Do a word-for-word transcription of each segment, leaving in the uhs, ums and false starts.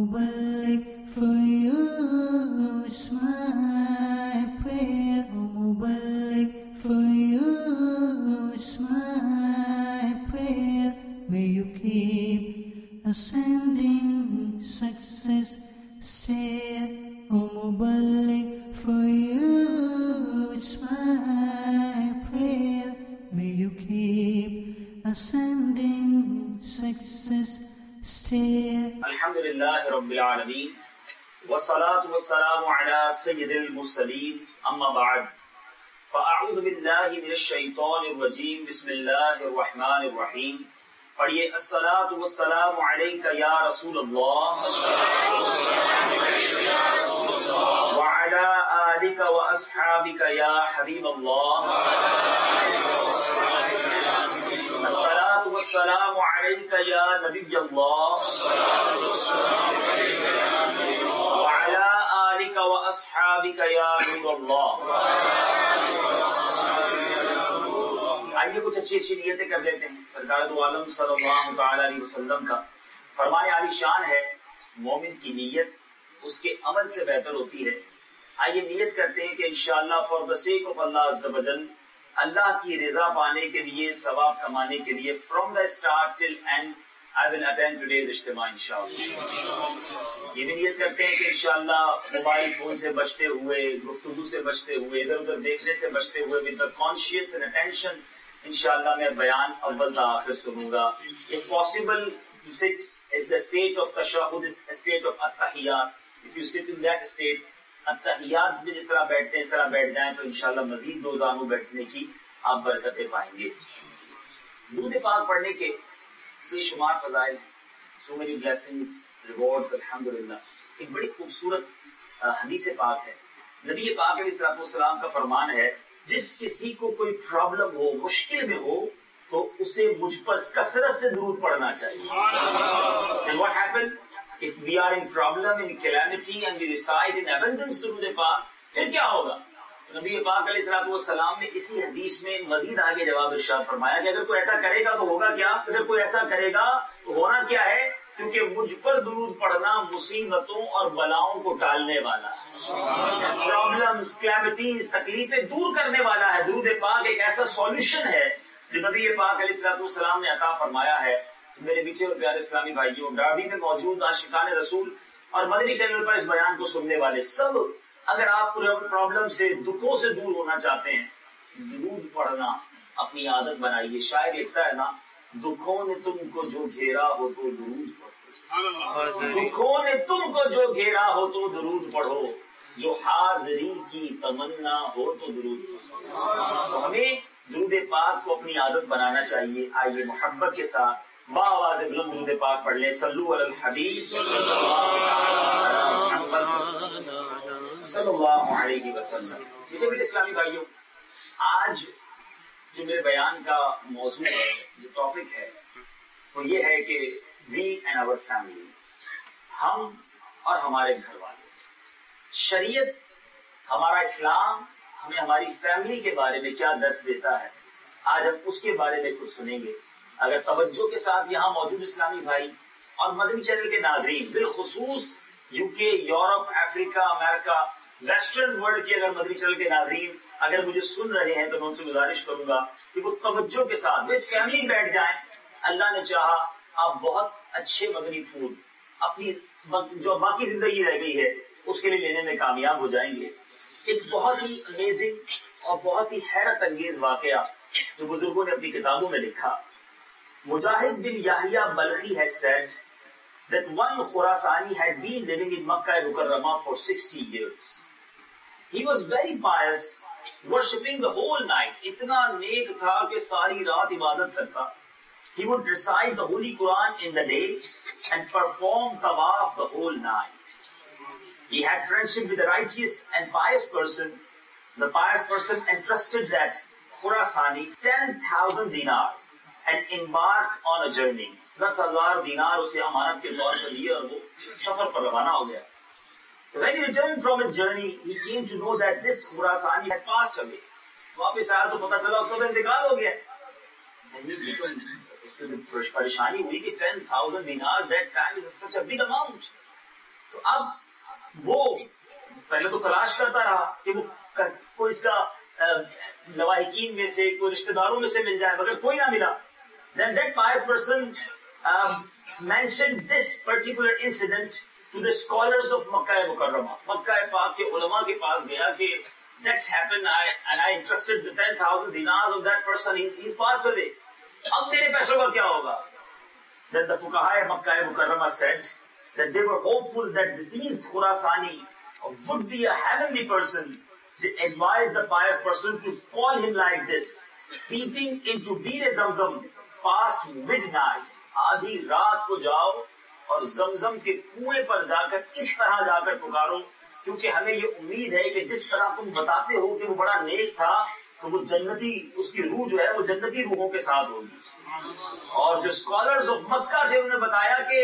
Mubarak for you, it's my prayer. Oh Mubarak for you, it's my prayer. May you keep ascending success stair. Oh Mubarak for you, it's my prayer. May you keep ascending success stair. Alhamdulillah Rabbil Alameen. Wassalatu wassalamu ala Sayyidil Mursaleen. Amma ba'd. فَأَعُوذُ بِاللَّهِ مِنَ الشَّيْطَانِ الرَّجِيمِ بِسْمِ اللَّهِ الرَّحْمَنِ الرَّحِيمِ. پڑھیے الصلاۃ والسلام علیک یا رسول اللہ وعلی آلک واصحابک یا حبیب اللہ. الصلاۃ والسلام علیک یا نبی اللہ وعلی آلک واصحابک یا نور اللہ. آئیے کچھ اچھی اچھی نیتیں کر لیتے ہیں. سرکار دو عالم صلی اللہ تعالی علیہ وسلم کا فرمان عالی شان ہے مومن کی نیت اس کے عمل سے بہتر ہوتی ہے. آئیے نیت کرتے ہیں کہ انشاءاللہ فار دی سیک آف اللہ عز و جل اللہ کی رضا پانے کے لیے ثواب کمانے کے لیے from the start till end I will attend today's اجتماع انشاءاللہ. یہ بھی نیت کرتے ہیں کہ انشاءاللہ موبائل فون سے بچتے ہوئے گفتگو سے بچتے ہوئے ادھر ادھر دیکھنے سے بچتے ہوئے with the conscious and attention انشاءاللہ میں بیان اول تا آخر سنوں گا. if possible to sit at the state of tashahhud, the state of at-tahiyyat. if you sit in that state at-tahiyyat میں جس طرح بیٹھتے ہیں اس طرح بیٹھ جائیں تو انشاءاللہ مزید دو زانو بیٹھنے کی آپ برکتیں پائیں گے. درود پاک پڑھنے کے بے شمار فضائل ہیں. so many blessings, rewards الحمدللہ. ایک بڑی خوبصورت حدیث پاک ہے. نبی پاک علیہ الصلوۃ والسلام کا فرمان ہے جس کسی کو کوئی پرابلم ہو مشکل میں ہو تو اسے مجھ پر کثرت سے درود پڑھنا چاہیے. And what happened if we are in problem, in calamity and we recite in abundance درود پاک پھر کیا ہوگا؟ نبی پاک علیہ الصلوۃ والسلام نے اسی حدیث میں مزید آگے جواب ارشاد فرمایا کہ اگر کوئی ایسا کرے گا تو ہوگا کیا؟ اگر کوئی ایسا کرے گا تو ہونا کیا ہے؟ کیونکہ مجھ پر درود پڑھنا مصیبتوں اور بلاؤں کو ٹالنے والا ہے. پرابلمز، کلیمٹیز، تکلیفیں دور کرنے والا ہے. درود پاک ایک ایسا سولوشن ہے جو نبی پاک علیہ الصلوۃ والسلام نے عطا فرمایا ہے. میرے پیچھے اور پیارے اسلامی بھائیوں، ڈاربی میں موجود عاشقان رسول اور مدنی چینل پر اس بیان کو سننے والے سب، اگر آپ پرابلم سے دکھوں سے دور ہونا چاہتے ہیں درود پڑھنا اپنی عادت بنائیے. شاعر لکھتا ہے نا، دکھوں نے تم کو جو گھیرا ہو تو درود پڑھو، دکھوں نے تم کو جو گھیرا ہو تو درود پڑھو، جو حاضری کی تمنا ہو تو درود پڑھو. تو ہمیں درود پاک کو اپنی عادت بنانا چاہیے. آئیے محبت کے ساتھ با آواز بلند درود پاک پڑھ لیں. صلو علی الحبیب صلی اللہ علیہ وسلم. مجھے بھی اسلامی بھائیوں، آج جو میرے بیان کا موضوع ہے، جو ٹاپک ہے، وہ یہ ہے کہ وی اینڈ آور فیملی، ہم اور ہمارے گھر والے. شریعت، ہمارا اسلام ہمیں ہماری فیملی کے بارے میں کیا درس دیتا ہے، آج ہم اس کے بارے میں کچھ سنیں گے. اگر توجہ کے ساتھ یہاں موجود اسلامی بھائی اور مدنی چینل کے ناظرین، بالخصوص یو کے، یورپ، افریقہ، امریکہ، ویسٹرن ورلڈ کے اگر مدنی چینل کے ناظرین اگر مجھے سن رہے ہیں تو میں ان سے گزارش کروں گا کہ وہ توجہ کے ساتھ وچ فیملی بیٹھ جائیں. اللہ نے چاہا آپ بہت اچھے مدنی پھول اپنی جو باقی زندگی رہ گئی ہے اس کے لیے لینے میں کامیاب ہو جائیں گے. ایک بہت ہی امیزنگ اور بہت ہی حیرت انگیز واقعہ جو بزرگوں نے اپنی کتابوں میں لکھا. مجاہد بن یحییٰ بلخی has said that one Khurasani had been living in Makkah Mukarramah for sixty years. He was very pious, worshipping the whole night. اتنا نیک تھا کہ ساری رات عبادت کرتا. He would recite the Holy Quran in the day and perform tawaf the whole night. He had friendship with a righteous and pious person. The pious person entrusted that Khurasani ten thousand dinars and embarked on a journey. دس ہزار دینار اسے امانت کے طور پر دیے اور وہ سفر پر روانہ ہو گیا. When he returned from his journey, he came to know that this Khurasani had passed away. واپس آیا تو پتا چلا اس کا انتقال ہو گیا. پریشانی ہوئی کہ ٹین تھاؤزینڈ دینار that time is such a big amount. تو اب وہ پہلے تو تلاش کرتا رہا کہ وہ کوئی اس کا لواحقین میں سے کوئی رشتہ داروں میں سے مل جائے، مگر کوئی نہ ملا. Then that pious person um, mentioned this particular incident to the scholars of Makkah Mukarramah. Makkah Pak کے علماء کے پاس گیا کہ that's happened I, and I entrusted the ten thousand dinars of that person. He, he's passed away. اب میرے پیسوں کا کیا ہوگا؟ Then the Fuqaha Makkah Mukarramah said that they were hopeful that deceased Khurasani would be a heavenly person. They advised the pious person to call him like this, peeping into Bir Zamzam past midnight. آدھی رات کو جاؤ اور زمزم کے کنویں پر جا کر اس طرح جا کر پکارو، کیونکہ ہمیں یہ امید ہے کہ جس طرح تم بتاتے ہو کہ وہ بڑا نیک تھا تو وہ جنتی، اس کی روح جو ہے وہ جنتی روحوں کے ساتھ ہوگی. اور جو اسکالرز آف مکہ تھے انہوں نے بتایا کہ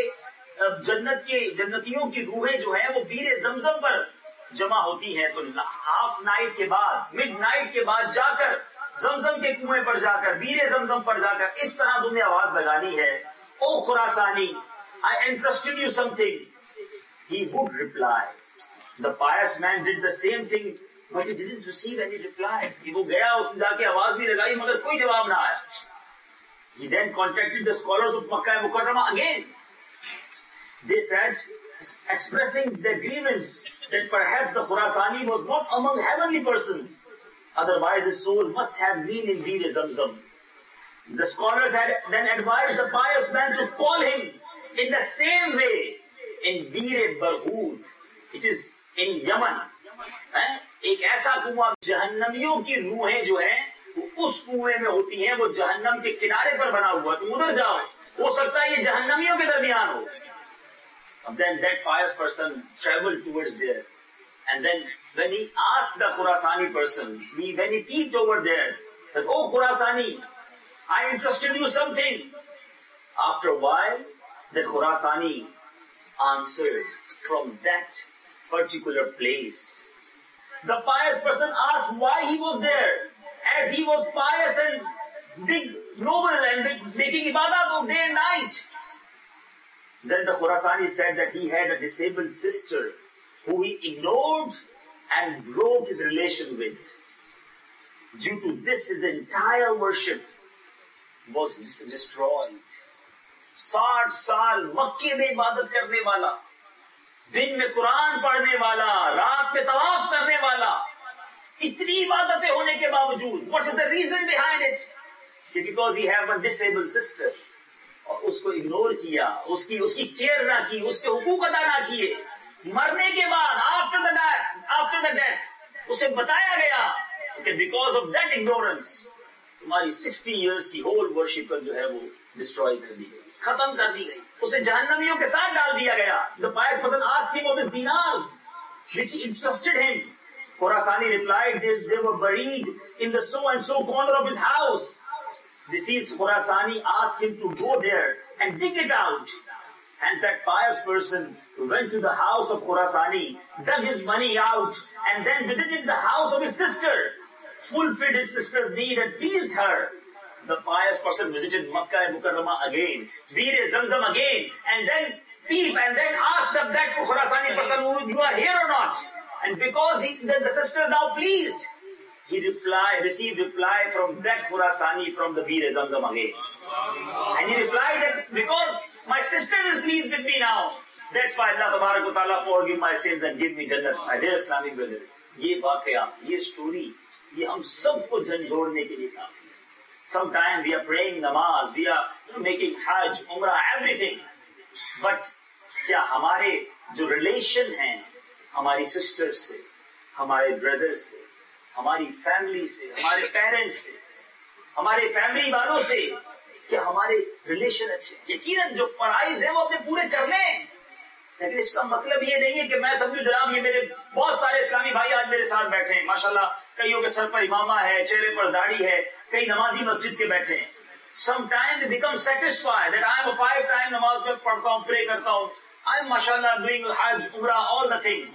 جنت کے جنتیوں کی روحیں جو ہیں وہ بیر زمزم پر جمع ہوتی ہیں. تو ہاف نائٹ کے بعد، مڈ نائٹ کے بعد جا کر زمزم کے کنویں پر جا کر، بیر زمزم پر جا کر اس طرح تم نے آواز لگانی ہے، او Khurasani I entrusted you something. He would reply. The pious man did the same thing, but he didn't receive any reply. وہ گیا، اس نے جا کے آواز بھی لگائی مگر کوئی جواب نہ آیا. He then contacted the scholars of Makkah Mukarramah again. They said, expressing their grievance that perhaps the Khurasani was not among heavenly persons. Otherwise his soul must have been in Bir Zamzam. The scholars had then advised the pious man to call him in the same way in Bir Barhud. It is in Yaman. ایک ایسا کنواں، جہنمیوں کی روحیں جو ہیں وہ اس کنویں میں ہوتی ہیں، وہ جہنم کے کنارے پر بنا ہوا، تم ادھر جاؤ، ہو سکتا ہے یہ جہنمیوں کے درمیان ہو. And then that pious person traveled towards there. And then when he asked the Khurasani person, he, when he peeped over there, that, oh Khurasani, I entrusted you something. After a while, the Khurasani answered from that particular place. The pious person asked why he was there, as he was pious and big, noble and big, making ibadat of day and night. Then the Khurasani said that he had a disabled sister who he ignored and broke his relation with. Due to this, his entire worship was destroyed. ساٹھ سال مکے میں عبادت کرنے والا، دن میں قرآن پڑھنے والا، رات میں طواف کرنے والا، اتنی عبادتیں ہونے کے باوجود، what is the reason behind it? Because he have a disabled sister. اور اس کو اگنور کیا، اس کی اس کی کیئر نہ کی، اس کے حقوق ادا نہ کیے. مرنے کے بعد after the death after the death اسے بتایا گیا کہ بیکاز آف دیٹ اگنورنس تمہاری سکسٹی ایئرس کی ہول ورشپ جو ہے وہ ڈسٹروائے کر دی گئی، ختم کر دی گئی، اسے جہنمیوں کے ساتھ ڈال دیا گیا. The pious person asked him of his dinars, which interested him. Khurasani replied, they, they were buried in the so and so corner of his house. Deceased Khurasani asked him to go there and dig it out. And that pious person went to the house of Khurasani, dug his money out, and then visited the house of his sister, fulfilled his sister's need and pleased her. The pious person visited Makkah Mukarramah again, Bir Zamzam again, and then peep and then asked that, that Khurasani person, you are here or not? And because he, the, the sister now pleased, he replied, received reply from that Khurasani from the Bir Zamzam again. And he replied that because my sister is pleased with me now, that's why Allah Tabarak wa Ta'ala forgive my sins and give me Jannat. My dear Islamic brothers, یہ واقعہ، یہ story, یہ ہم سب کو جھنجھوڑنے کے لیے کافی ہے. Sometimes we are praying namaz, we are making hajj, umrah, everything. But کیا ہمارے جو ریلیشن ہیں ہماری سسٹر سے، ہمارے بردر سے، ہماری فیملی سے، ہمارے پیرنٹس سے، ہمارے فیملی والوں سے، کہ ہمارے ریلیشن اچھے؟ یقیناً جو پڑھائی ہے وہ اپنے پورے کر لیں، لیکن اس کا مطلب یہ نہیں ہے کہ میں سمجھوں جناب یہ میرے بہت سارے اسلامی بھائی آج میرے ساتھ بیٹھے ہیں، ماشاءاللہ کئیوں کے سر پر امامہ ہے، چہرے پر داڑھی ہے، کئی نمازی مسجد کے بیٹھے ہیں. Some time they become satisfied that I am five time نماز میں پڑھتا ہوں، پرے کرتا ہوں، آئی ایم ماشاءاللہ ڈوئنگ حج، عمرہ، آل دا تھنگس.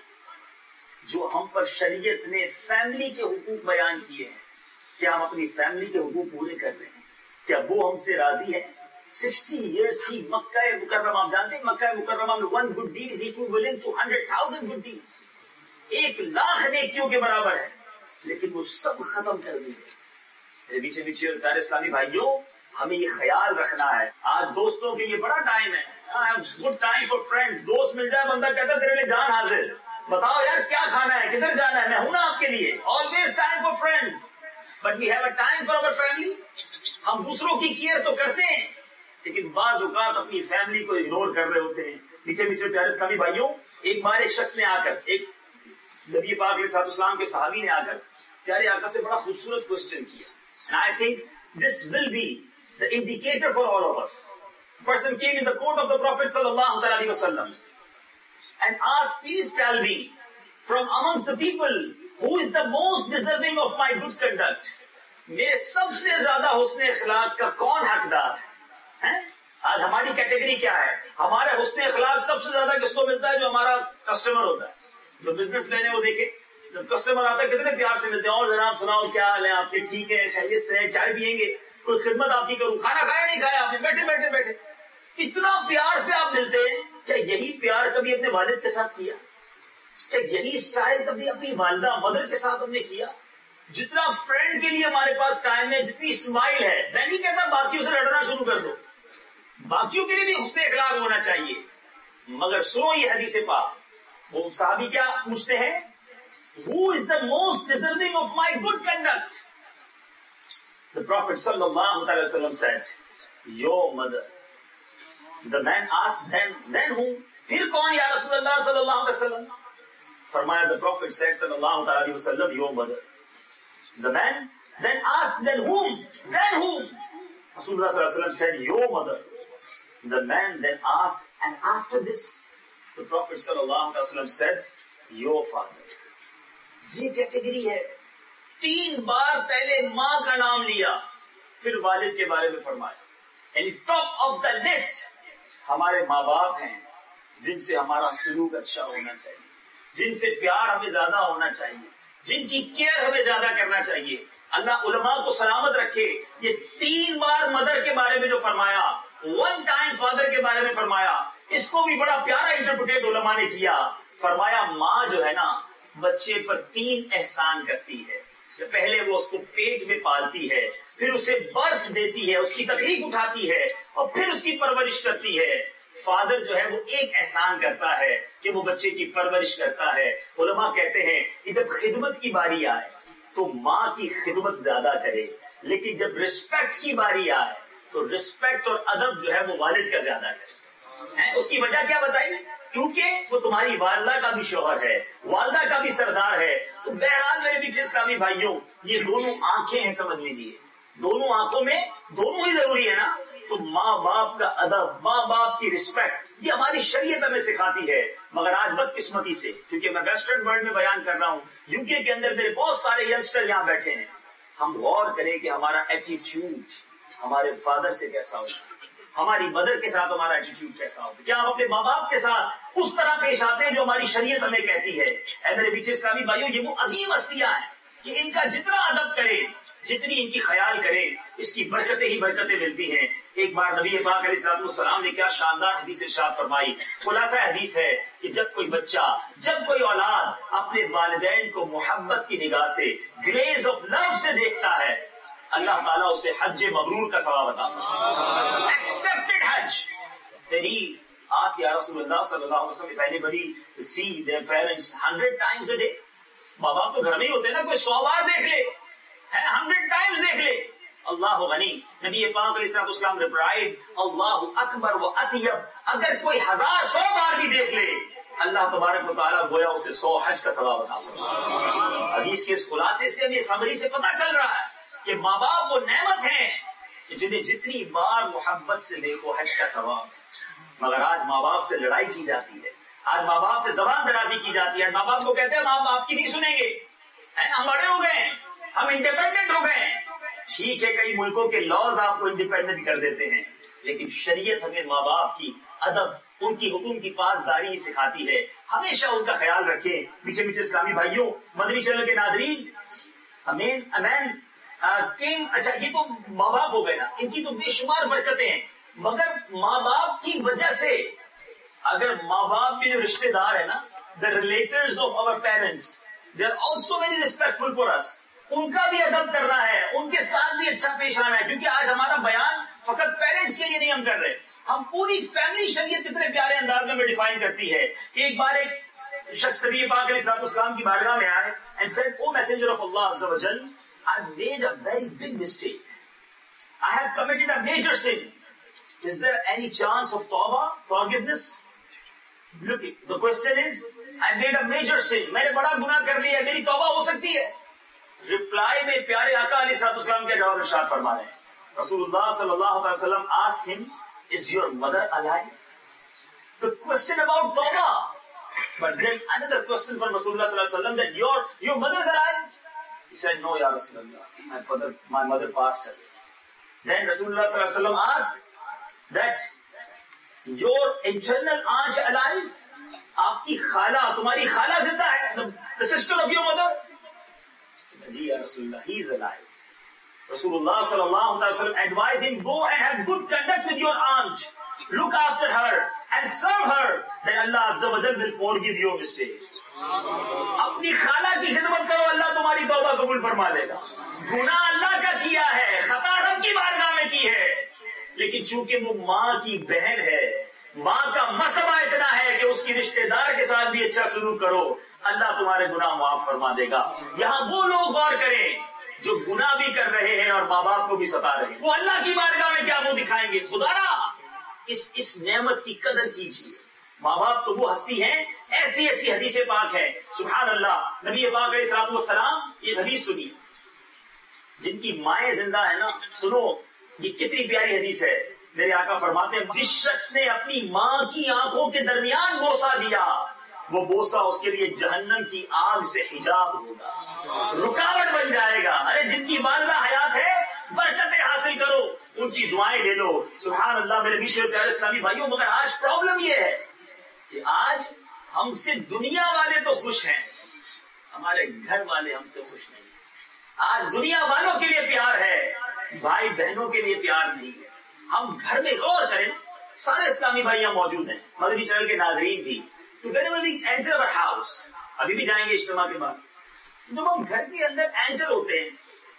بٹ جو ہم پر شریعت نے فیملی کے حقوق بیان کیے ہیں، کیا ہم اپنی فیملی کے حقوق پورے کر رہے ہیں؟ کیا وہ ہم سے راضی ہے؟ سکسٹی ایئرس کی مکہ مکرمہ. آپ جانتے ہیں مکہ مکرمہ میں one good deed is equivalent to hundred thousand good deeds. ایک لاکھ نیکیوں کے برابر ہے, لیکن وہ سب ختم کر دی گئی. میرے پیچھے پیچھے اور پیارے اسلامی بھائیوں, ہمیں یہ خیال رکھنا ہے. آج دوستوں کے لیے بڑا ٹائم ہے, گڈ ٹائم فار فرینڈز. دوست مل جائے بندہ کہتا ہے تیرے لیے جان حاضر, بتاؤ یار کیا کھانا ہے, کدھر جانا ہے, میں ہوں نا آپ کے لیے. Always time for friends, but we have a time for our family. ہم دوسروں کی کیئر تو کرتے ہیں, لیکن بعض اوقات اپنی فیملی کو اگنور کر رہے ہوتے ہیں. پیچھے پیچھے پیارے اسلامی بھائیوں, ایک بار ایک شخص نے آ کر, ایک نبی پاک علیہ الصلوۃ والسلام کے صحابی نے آ کر پیارے آقا سے بڑا خوبصورت کوشچن کیا. And I think this will be the indicator for all of us. A person came in the court of the Prophet sallallahu alaihi wasallam and asked, please tell me, from amongst the people, who is the most deserving of my good conduct? میرے سب سے زیادہ حسن اخلاق کا کون حقدار ہے؟ آج ہماری کیٹیگری کیا ہے؟ ہمارے حسن اخلاق سب سے زیادہ کس کو ملتا ہے؟ جو ہمارا کسٹمر ہوتا ہے, جو بزنس مین ہے. وہ دیکھے جب کسٹمر آتا ہے کتنے پیار سے ملتے ہیں, اور جناب سناؤ کیا حال ہے آپ کے, ٹھیک ہے, خیریت سے ہیں, چائے پیئیں گے, کوئی خدمت آپ کی کروں, کھانا کھایا نہیں کھایا آپ نے, بیٹھے بیٹھے بیٹھے اتنا پیار سے آپ ملتے ہیں. کیا یہی پیار کبھی اپنے والد کے ساتھ کیا؟ کیا یہی اسٹائل کبھی اپنی والدہ مدر کے ساتھ ہم نے کیا؟ جتنا فرینڈ کے لیے ہمارے پاس ٹائم ہے, جتنی اسمائل ہے, میں نہیں کہتا باقیوں سے لڑنا شروع کر دو, باقیوں کے لیے بھی حسن اخلاق ہونا چاہیے. مگر سنو یہ حدیث پاک, وہ صحابی کیا پوچھتے ہیں, who is the most deserving of my good conduct? The Prophet sallallahu alaihi wasallam said, your mother. The man asked, then, then whom? پھر کون یا رسول اللہ صلی اللہ علیہ وسلم؟ فرمایا, the Prophet said sallallahu alaihi wasallam, your mother. The man then asked, then whom? Then whom? Rasulullah sallallahu alaihi wasallam said, your mother. The man then asked, and after this, the Prophet sallallahu alaihi wasallam said, your father. یہ category ہے. تین بار پہلے ماں کا نام لیا, پھر والد کے بارے میں فرمایا. یعنی ٹاپ آف دا لسٹ ہمارے ماں باپ ہیں, جن سے ہمارا سلوک اچھا ہونا چاہیے, جن سے پیار ہمیں زیادہ ہونا چاہیے, جن کی کیئر ہمیں زیادہ کرنا چاہیے. اللہ علماء کو سلامت رکھے. یہ تین بار مدر کے بارے میں جو فرمایا, ون ٹائم فادر کے بارے میں فرمایا, اس کو بھی بڑا پیارا انٹرپریٹ علماء نے کیا. فرمایا ماں جو ہے نا بچے پر تین احسان کرتی ہے. پہلے وہ اس کو پیٹ میں پالتی ہے, پھر اسے برتھ دیتی ہے, اس کی تکلیف اٹھاتی ہے, اور پھر اس کی پرورش کرتی ہے. فادر جو ہے وہ ایک احسان کرتا ہے کہ وہ بچے کی پرورش کرتا ہے. علماء کہتے ہیں کہ جب خدمت کی باری آئے تو ماں کی خدمت زیادہ کرے, لیکن جب رسپیکٹ کی باری آئے تو رسپیکٹ اور ادب جو ہے وہ والد کا زیادہ کرے. اس کی وجہ کیا بتائی؟ کیونکہ وہ تمہاری والدہ کا بھی شوہر ہے, والدہ کا بھی سردار ہے. تو بہرحال میرے پیچھے اسلامی بھائیوں, یہ دونوں آنکھیں ہیں, سمجھ لیجیے, دونوں آنکھوں میں دونوں ہی ضروری ہے نا. تو ماں باپ کا ادب, ماں باپ کی رسپیکٹ, یہ ہماری شریعت ہمیں سکھاتی ہے. مگر آج بدقسمتی سے, کیونکہ میں ویسٹرن ورلڈ میں بیان کر رہا ہوں, یو کے کے اندر میرے بہت سارے ینگسٹر یہاں بیٹھے ہیں, ہم غور کریں کہ ہمارا ایٹیٹیوڈ ہمارے فادر سے کیسا ہوگا, ہماری مدر کے ساتھ ہمارا ایٹیٹیوڈ کیسا ہوگا. کیا ہم اپنے ماں باپ کے ساتھ اس طرح پیش آتے ہیں جو ہماری شریعت ہمیں کہتی ہے؟ اے میرے پیچھے اسلامی بھائیوں, یہ وہ عظیم ہستیاں ہیں کہ ان کا جتنا ادب کرے, جتنی ان کی خیال کرے, اس کی برکتیں ہی برکتیں ملتی ہیں. ایک بار نبی پاک علیہ الصلوۃ والسلام نے کیا شاندار حدیث ارشاد فرمائی. خلاصہ حدیث ہے کہ جب کوئی بچہ, جب کوئی اولاد اپنے والدین کو محبت کی نگاہ سے, گریز آف لو سے دیکھتا ہے, اللہ تعالیٰ اسے حج مبرور کا ثواب عطا فرماتا ہے. ایکسپٹڈ حج. تیری آس یا رسول اللہ صلی اللہ علیہ وسلم, پہلے بڑی سی their parents hundred times a day. ماں باپ تو گھر میں ہی ہوتے ہیں نا, کوئی سو بار دیکھ لے, ہنڈریڈ ٹائمز دیکھ لے. اللہ غنی. نبی پاک علیہ الصلوۃ والسلام ریپلائڈ, اللہ اکبر و اطیب. اگر کوئی ہزار سو بار بھی دیکھ لے, اللہ تبارک و تعالیٰ گویا اسے سو حج کا ثواب عطا فرمائے. حدیث کے اس خلاصے سے, ہمیں سمری سے پتہ چل رہا ہے کہ ماں باپ وہ نعمت ہیں کہ جنہیں جتنی بار محبت سے دیکھو حج کا ثواب. مگر آج ماں باپ سے لڑائی کی جاتی ہے, آج ماں باپ سے زبان درازی کی جاتی ہے. ماں باپ کو کہتے ہیں ہم آپ کی نہیں سنیں گے, ہم بڑے ہو گئے, ہم انڈیپینڈنٹ ہو گئے. ٹھیک ہے, کئی ملکوں کے لاز آپ کو انڈیپینڈنٹ کر دیتے ہیں, لیکن شریعت ہمیں ماں باپ کی ادب, ان کی حکم کی پاسداری سکھاتی ہے. ہمیشہ ان کا خیال رکھیں. پیچھے پیچھے اسلامی بھائیوں, مدنی چینل کے ناظرین, امین امین کنگ, اچھا یہ تو ماں باپ ہو گئے نا, ان کی تو بے شمار برکتیں ہیں. مگر ماں باپ کی وجہ سے، اگر ماں باپ کے جو رشتے دار ہیں نا، the relatives of our parents, they are also very respectful for us, ان کا بھی ادب کرنا ہے، ان کے ساتھ بھی اچھا پیش آنا ہے، کیونکہ آج ہمارا بیان فقط پیرنٹس کے لیے نہیں ہم کر رہے، ہم پوری فیملی شریعت کتنے پیارے انداز میں ڈیفائن کرتی ہے کہ ایک بار ایک شخص نبی پاک علیہ الصلوۃ والسلام کی بارگاہ میں آئے and said O messenger of اللہ عز و جل I made a very big mistake. I have committed a major sin. Is there any chance of tawbah, forgiveness? Look, the question is, I made a major sin. میں نے بڑا گناہ کر لیا ہے، میری توبہ ہو سکتی ہے؟ رپلائی میں پیارے آقا علیہ الصلوۃ والسلام کا جواب ارشاد فرما رہے ہیں. رسول اللہ صلی اللہ علیہ وسلم asked him, is your mother alive? The question about tawbah. But then another question from Rasulullah sallallahu alaihi wasallam that your your mother is alive? He said, no, Ya Rasulullah, my mother, my mother passed away. Then Rasulullah sallallahu alaihi wasallam asked that your internal aunt alive? Aapki khala, tumhari khala zinda hai? The sister of your mother? Ji, Ya Rasulullah, he is alive. Rasulullah sallallahu alaihi wasallam advised him, go and have good conduct with your aunt. Look after her and serve her. Then Allah Azza wa Jalla will forgive your mistakes. اپنی خالہ کی خدمت کرو، اللہ تمہاری توبہ قبول فرما دے گا. گناہ اللہ کا کیا ہے، خطا رب کی بارگاہ میں کی ہے، لیکن چونکہ وہ ماں کی بہن ہے، ماں کا مرتبہ اتنا ہے کہ اس کی رشتے دار کے ساتھ بھی اچھا سلوک کرو، اللہ تمہارے گناہ معاف فرما دے گا. یہاں وہ لوگ غور کریں جو گناہ بھی کر رہے ہیں اور ماں باپ کو بھی ستا رہے ہیں، وہ اللہ کی بارگاہ میں کیا منہ دکھائیں گے؟ خدا را اس اس نعمت کی قدر کیجیے. ماں باپ تو وہ ہستی ہیں، ایسی ایسی حدیث پاک ہے، سبحان اللہ. نبی پاک علیہ الصلوۃ والسلام یہ حدیث سنی، جن کی مائیں زندہ ہے نا، سنو یہ کتنی پیاری حدیث ہے. میرے آقا فرماتے ہیں جس شخص نے اپنی ماں کی آنکھوں کے درمیان بوسہ دیا، وہ بوسہ اس کے لیے جہنم کی آگ سے حجاب ہوگا، رکاوٹ بن جائے گا. ارے جن کی والدہ حیات ہے برکتیں حاصل کرو، ان کی دعائیں لے لو. سبحان اللہ. میرے بیچ پیارے اسلامی بھائیوں، مگر آج پرابلم یہ ہے کہ آج ہم سے دنیا والے تو خوش ہیں، ہمارے گھر والے ہم سے خوش نہیں. آج دنیا والوں کے لیے پیار ہے، بھائی بہنوں کے لیے پیار نہیں ہے. ہم گھر میں غور کریں، سارے اسلامی بھائی یہاں موجود ہیں، مدنی چینل کے ناظرین بھی. تو whenever we enter our house، ابھی بھی جائیں گے اجتماع کے بعد، جب ہم گھر کے اندر انٹر ہوتے ہیں،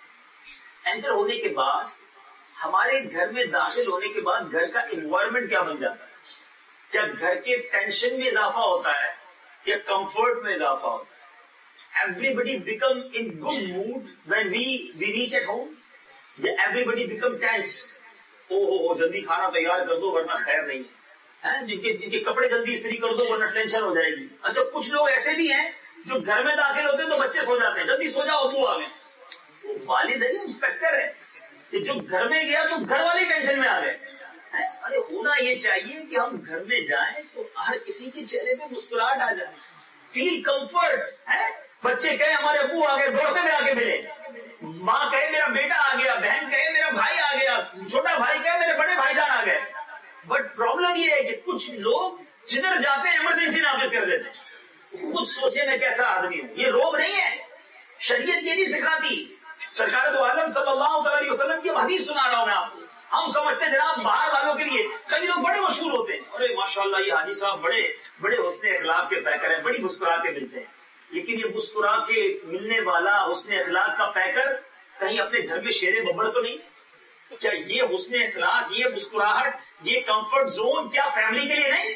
انٹر ہونے کے بعد ہمارے گھر میں داخل ہونے کے بعد گھر کا انوائرمنٹ کیا بن جاتا ہے؟ کیا گھر کے ٹینشن میں اضافہ ہوتا ہے یا کمفرٹ میں اضافہ ہوتا ہے؟ Everybody become in good mood when we we reach at home, یا ایوری بڈی بیکم ٹینس؟ او ہو ہو جلدی کھانا تیار کر دو ورنہ خیر نہیں ہے، جن کے جن کے کپڑے جلدی استری کر دو ورنہ ٹینشن ہو جائے گی. اچھا کچھ لوگ ایسے بھی ہیں جو گھر میں داخل ہوتے ہیں تو بچے سو جاتے ہیں، جلدی سو جاؤ ابو آ گئے. والد ہے انسپیکٹر ہے کہ جو گھر میں گیا تو گھر والی ٹینشن میں آ گئے. ارے ہونا یہ چاہیے کہ ہم گھر میں جائیں تو ہر کسی کے چہرے پہ مسکراہٹ آ جائے، فیل کمفرٹ ہے. بچے کہے ہمارے ابو آ گئے، دوڑتے میں آ کے ملے. ماں کہے میرا بیٹا آ گیا، بہن کہے میرا بھائی آ گیا، چھوٹا بھائی کہے میرے بڑے بھائی جان آ گئے. بٹ پرابلم یہ ہے کہ کچھ لوگ جدھر جاتے ہیں ایمرجنسی نافذ کر دیتے ہیں. خود سوچے میں کیسا آدمی ہوں. یہ روب نہیں ہے، شریعت یہ نہیں سکھاتی. سرکار دو عالم صلی اللہ علیہ وسلم کی حدیث سنا رہا ہوں میں آپ کو. ہم سمجھتے ہیں جناب باہر والوں کے لیے کئی لوگ بڑے مشہور ہوتے ہیں، ارے ماشاءاللہ یہ حاجی صاحب بڑے بڑے حسن اخلاق کے پیکر ہیں، بڑی مسکرا کے ملتے ہیں. لیکن یہ مسکرا کے ملنے والا حسن اخلاق کا پیکر کہیں اپنے گھر میں شیر ببر تو نہیں؟ کیا یہ حسن اخلاق، یہ مسکراہٹ، یہ کمفرٹ زون کیا فیملی کے لیے نہیں؟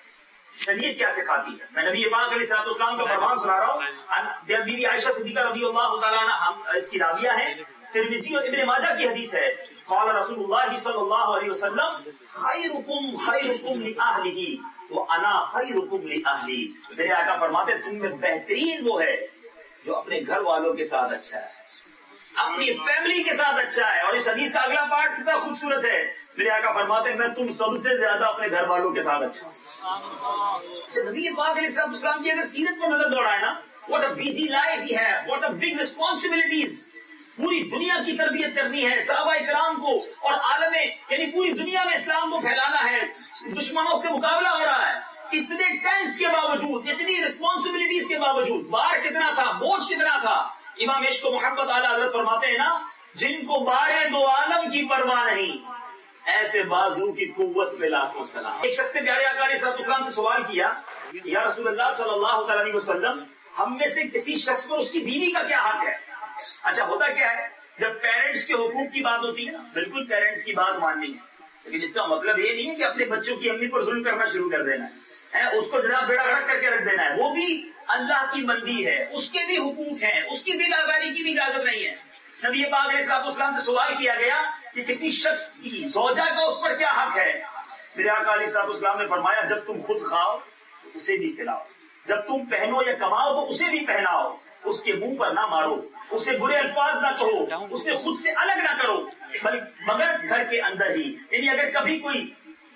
شریعت کیا سکھاتی ہے؟ میں نبی پاک علیہ الصلوۃ والسلام کا فرمان سنا رہا ہوں. بی بی عائشہ صدیقہ رضی اللہ تعالیٰ عنہ اس کی راویہ ہیں، ترمذی اور ابن ماجہ کی حدیث ہے. قال رسول اللہ صلی اللہ علیہ وسلم خیرکم خیرکم لأہلہ وانا خیرکم لأہلی. میرے آقا فرماتے ہیں تم میں بہترین وہ ہے جو اپنے گھر والوں کے ساتھ اچھا ہے، اپنی فیملی کے ساتھ اچھا ہے. اور اس حدیث کا اگلا پارٹ کتنا خوبصورت ہے. میرے آقا فرماتے ہیں میں تم سب سے زیادہ اپنے گھر والوں کے ساتھ اچھا ہوں. نبی پاک علیہ السلام کی اگر سیرت پر نظر دوڑائے نا، واٹ اے بزی لائف ہی ہے، واٹ اے بگ ریسپانسبلٹیز. پوری دنیا کی تربیت کرنی ہے صحابہ کرام کو، اور عالم یعنی پوری دنیا میں اسلام کو پھیلانا ہے. دشمنوں سے مقابلہ ہو رہا ہے. اتنے ٹینس کے باوجود، اتنی ریسپانسبلٹیز کے باوجود بار کتنا تھا، بوجھ کتنا تھا. امام عشق و محبت اعلیٰ حضرت فرماتے ہیں نا، جن کو بارے دو عالم کی پرواہ نہیں، ایسے بازو کی قوت پہ لاکھوں سلام. ایک شخص نے پیارے آقا علیہ الصلوۃ والسلام سے سوال کیا، یا رسول اللہ صلی اللہ علیہ وسلم، ہم میں سے کسی شخص پر اس کی بیوی کا کیا حق ہے؟ اچھا ہوتا کیا ہے، جب پیرنٹس کے حقوق کی بات ہوتی ہے نا، بالکل پیرنٹس کی بات ماننی ہے، لیکن اس کا مطلب یہ نہیں ہے کہ اپنے بچوں کی امی پر ظلم کرنا شروع کر دینا ہے، اس کو جناب بیڑا گھڑک کر کے رکھ دینا ہے. وہ بھی اللہ کی بندی ہے، اس کے بھی حقوق ہیں، اس کی دل آزاری کی بھی اجازت نہیں ہے. نبی پاک علیہ الصلوۃ والسلام سے سوال کیا گیا کہ کسی شخص کی زوجہ کا اس پر کیا حق ہے؟ میرے آقا علیہ الصلوۃ والسلام نے فرمایا، جب تم خود کھاؤ تو اسے بھی کھلاؤ، جب تم پہنو یا کماؤ تو اسے بھی پہناؤ، اس کے منہ پر نہ مارو، اسے برے الفاظ نہ کہو، اسے خود سے الگ نہ کرو، مگر گھر کے اندر ہی. یعنی اگر کبھی کوئی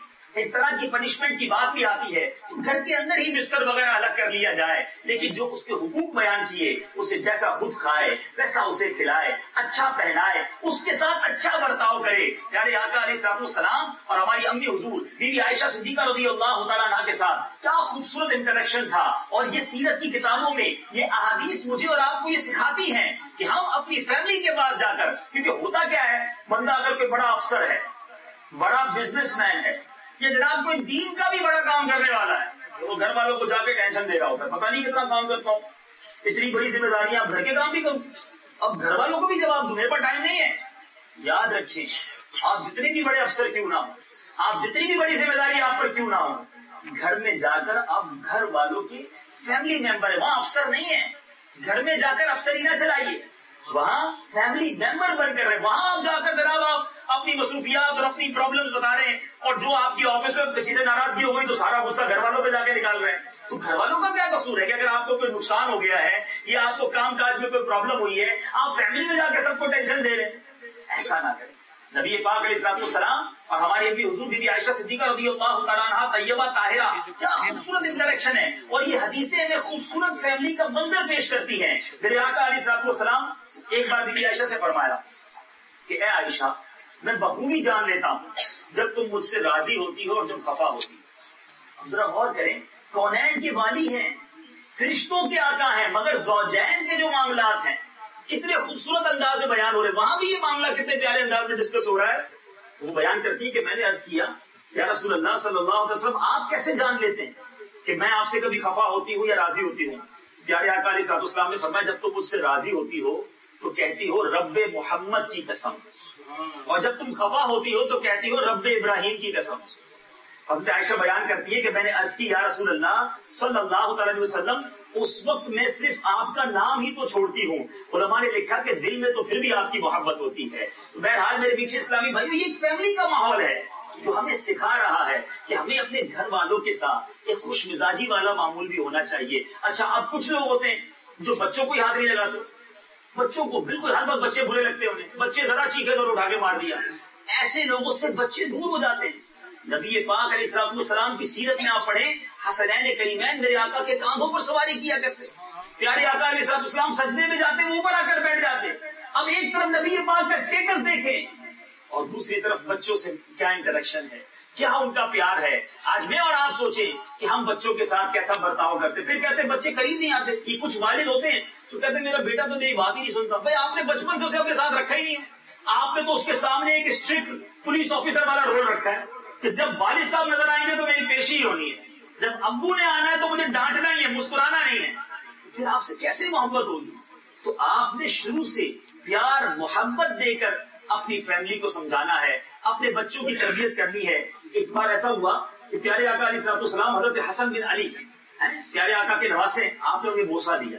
اس طرح کی پنشمنٹ کی بات بھی آتی ہے تو گھر کے اندر ہی بستر وغیرہ الگ کر لیا جائے، لیکن جو اس کے حقوق بیان کیے، اسے جیسا خود کھائے ویسا اسے کھلائے، اچھا پہنائے، اس کے ساتھ اچھا برتاؤ کرے. پیارے آقا علیہ الصلوۃ والسلام اور ہماری امی حضور بی بی عائشہ صدیقہ رضی اللہ تعالیٰ عنہا کے ساتھ کیا خوبصورت انٹریکشن تھا. اور یہ سیرت کی کتابوں میں یہ احادیث مجھے اور آپ کو یہ سکھاتی ہیں کہ ہم اپنی فیملی کے پاس جا کر، کیونکہ ہوتا کیا ہے، بندہ اگر کوئی بڑا افسر ہے، بڑا بزنس مین ہے، یہ جناب کوئی دین کا بھی بڑا کام کرنے والا ہے، وہ گھر والوں کو جا کے ٹینشن دے رہا ہوتا ہے، پتہ نہیں کتنا کام کرتا ہوں، اتنی بڑی ذمہ داریاں، گھر کے کام بھی کروں، اب گھر والوں کو بھی جواب دوں، میرے پاس ٹائم نہیں ہے. یاد رکھیں، آپ جتنے بھی بڑے افسر کیوں نہ ہوں، آپ جتنی بھی بڑی ذمہ داری آپ پر کیوں نہ ہو، گھر میں جا کر آپ گھر والوں کی فیملی ممبر ہے، وہاں افسر نہیں ہے. گھر میں جا کر افسری نہ چلائیے، وہاں فیملی ممبر بن کر رہے، وہاں آپ جا کر جناب آپ اپنی مصروفیات اور اپنی پرابلمز بتا رہے ہیں، اور جو آپ کی آفس میں کسی سے ناراضگی ہو گئی تو سارا غصہ گھر والوں پہ جا کے نکال رہے ہیں. تو گھر والوں کا کیا قصور ہے کہ اگر آپ کو کوئی نقصان ہو گیا ہے یا آپ کو کام کاج میں کوئی پرابلم ہوئی ہے، آپ فیملی میں جا کے سب کو ٹینشن دے رہے ہیں؟ ایسا نہ کریں. نبی پاک علیہ الصلوۃ والسلام اور ہماری امی حضور بی بی عائشہ صدیقہ رضی اللہ تعالیٰ عنہا طیبہ طاہرہ، کیا خوبصورت انٹریکشن ہے، اور یہ حدیثیں ہمیں خوبصورت فیملی کا منظر پیش کرتی ہیں. میرے آقا علیہ الصلوۃ والسلام ایک بار بی بی عائشہ سے فرمایا کہ اے عائشہ، میں بخوبی جان لیتا ہوں جب تم مجھ سے راضی ہوتی ہو اور جب خفا ہوتی ہو. ذرا غور کریں، کونین کے والی ہیں، فرشتوں کے آقا ہیں، مگر زوجین کے جو معاملات ہیں کتنے خوبصورت انداز میں بیان ہو رہے ہیں. وہاں بھی یہ معاملہ کتنے پیارے انداز میں ڈسکس ہو رہا ہے. وہ بیان کرتی ہے کہ میں نے عرض کیا یا رسول اللہ صلی اللہ علیہ وسلم، آپ کیسے جان لیتے ہیں کہ میں آپ سے کبھی خفا ہوتی ہوں یا راضی ہوتی ہوں؟ پیارے آقا علیہ الصلوۃ والسلام نے فرمایا، جب تم مجھ سے راضی ہوتی ہو تو کہتی ہو رب محمد کی قسم، اور جب تم خفا ہوتی ہو تو کہتی ہو رب ابراہیم کی قسم. حضرت عائشہ بیان کرتی ہے کہ میں نے عرض کی یا رسول اللہ صلی اللہ علیہ وسلم، اس وقت میں صرف آپ کا نام ہی تو چھوڑتی ہوں. علماء نے لکھا کہ دل میں تو پھر بھی آپ کی محبت ہوتی ہے. بہرحال میرے پیچھے اسلامی بھائیو، یہ ایک فیملی کا ماحول ہے جو ہمیں سکھا رہا ہے کہ ہمیں اپنے گھر والوں کے ساتھ ایک خوش مزاجی والا معمول بھی ہونا چاہیے. اچھا، اب کچھ لوگ ہوتے ہیں جو بچوں کو ہاتھ نہیں لگاتے، بچوں کو بالکل ہر وقت بچے برے لگتے انہیں، بچے ذرا چیخے تو اٹھا کے مار دیا. ایسے لوگوں سے بچے دور ہو جاتے ہیں. نبی پاک علیہ الصلوۃ والسلام کی سیرت میں آپ پڑھیں، حسنین کریمین میرے آقا کے کاندھوں پر سواری کیا کرتے. پیارے آقا علیہ الصلوۃ والسلام سجدے میں جاتے وہ اوپر آ کر بیٹھ جاتے. اب ایک طرف نبی پاک کا اسٹیٹس دیکھیں اور دوسری طرف بچوں سے کیا انٹریکشن ہے، کیا ان کا پیار ہے. آج میں اور آپ سوچیں کہ ہم بچوں کے ساتھ کیسا برتاؤ کرتے. پھر کہتے ہیں بچے قریب نہیں آتے. یہ کچھ والد ہوتے ہیں تو کہتے ہیں میرا بیٹا تو میری بات ہی نہیں سنتا. بھائی آپ نے بچپن سے اسے اپنے ساتھ رکھا ہی نہیں ہے. آپ نے تو اس کے سامنے ایک اسٹرکٹ پولیس آفیسر والا رول رکھا ہے کہ جب والد صاحب نظر آئیں گے تو میری پیشی ہی ہونی ہے، جب ابو نے آنا ہے تو مجھے ڈانٹنا ہی ہے، مسکرانا نہیں ہے. پھر آپ سے کیسے محبت ہوگی؟ تو آپ نے شروع سے پیار محبت دے کر اپنی فیملی کو سمجھانا ہے، اپنے بچوں کی تربیت کرنی ہے. ایک بار ایسا ہوا کہ پیارے آقا علیہ الصلوۃ والسلام حضرت حسن بن علی پیارے آقا کے نواسے، آپ نے انہیں بوسہ دیا.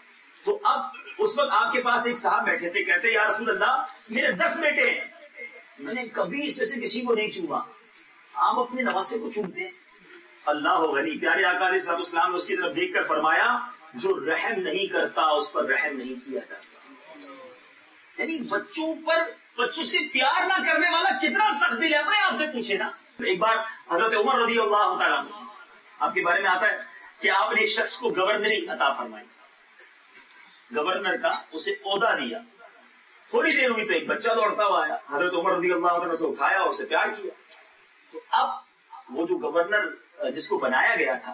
تو اب اس وقت آپ کے پاس ایک صاحب بیٹھے تھے، کہتے یا رسول اللہ میرے دس بیٹے ہیں، میں نے کبھی اس میں سے کسی کو نہیں چوما، آپ اپنے نواسے کو چومتے ہیں؟ اللہ غنی. پیارے آقا علیہ الصلوۃ والسلام نے اس کی طرف دیکھ کر فرمایا، جو رحم نہیں کرتا اس پر رحم نہیں کیا جاتا. یعنی بچوں پر، بچوں سے پیار نہ کرنے والا کتنا سخت دل ہے. میں آپ سے پوچھے نا، ایک بار حضرت عمر رضی اللہ تعالیٰ آپ کے بارے میں آتا ہے کہ آپ نے ایک شخص کو گورنری عطا فرمائی، گورنر کا اسے عہدہ دیا. تھوڑی دیر ہوئی تو ایک بچہ دوڑتا ہوا آیا، حضرت عمر رضی اللہ عنہ نے اسے اٹھایا اور اسے پیار کیا. تو اب وہ جو گورنر جس کو بنایا گیا تھا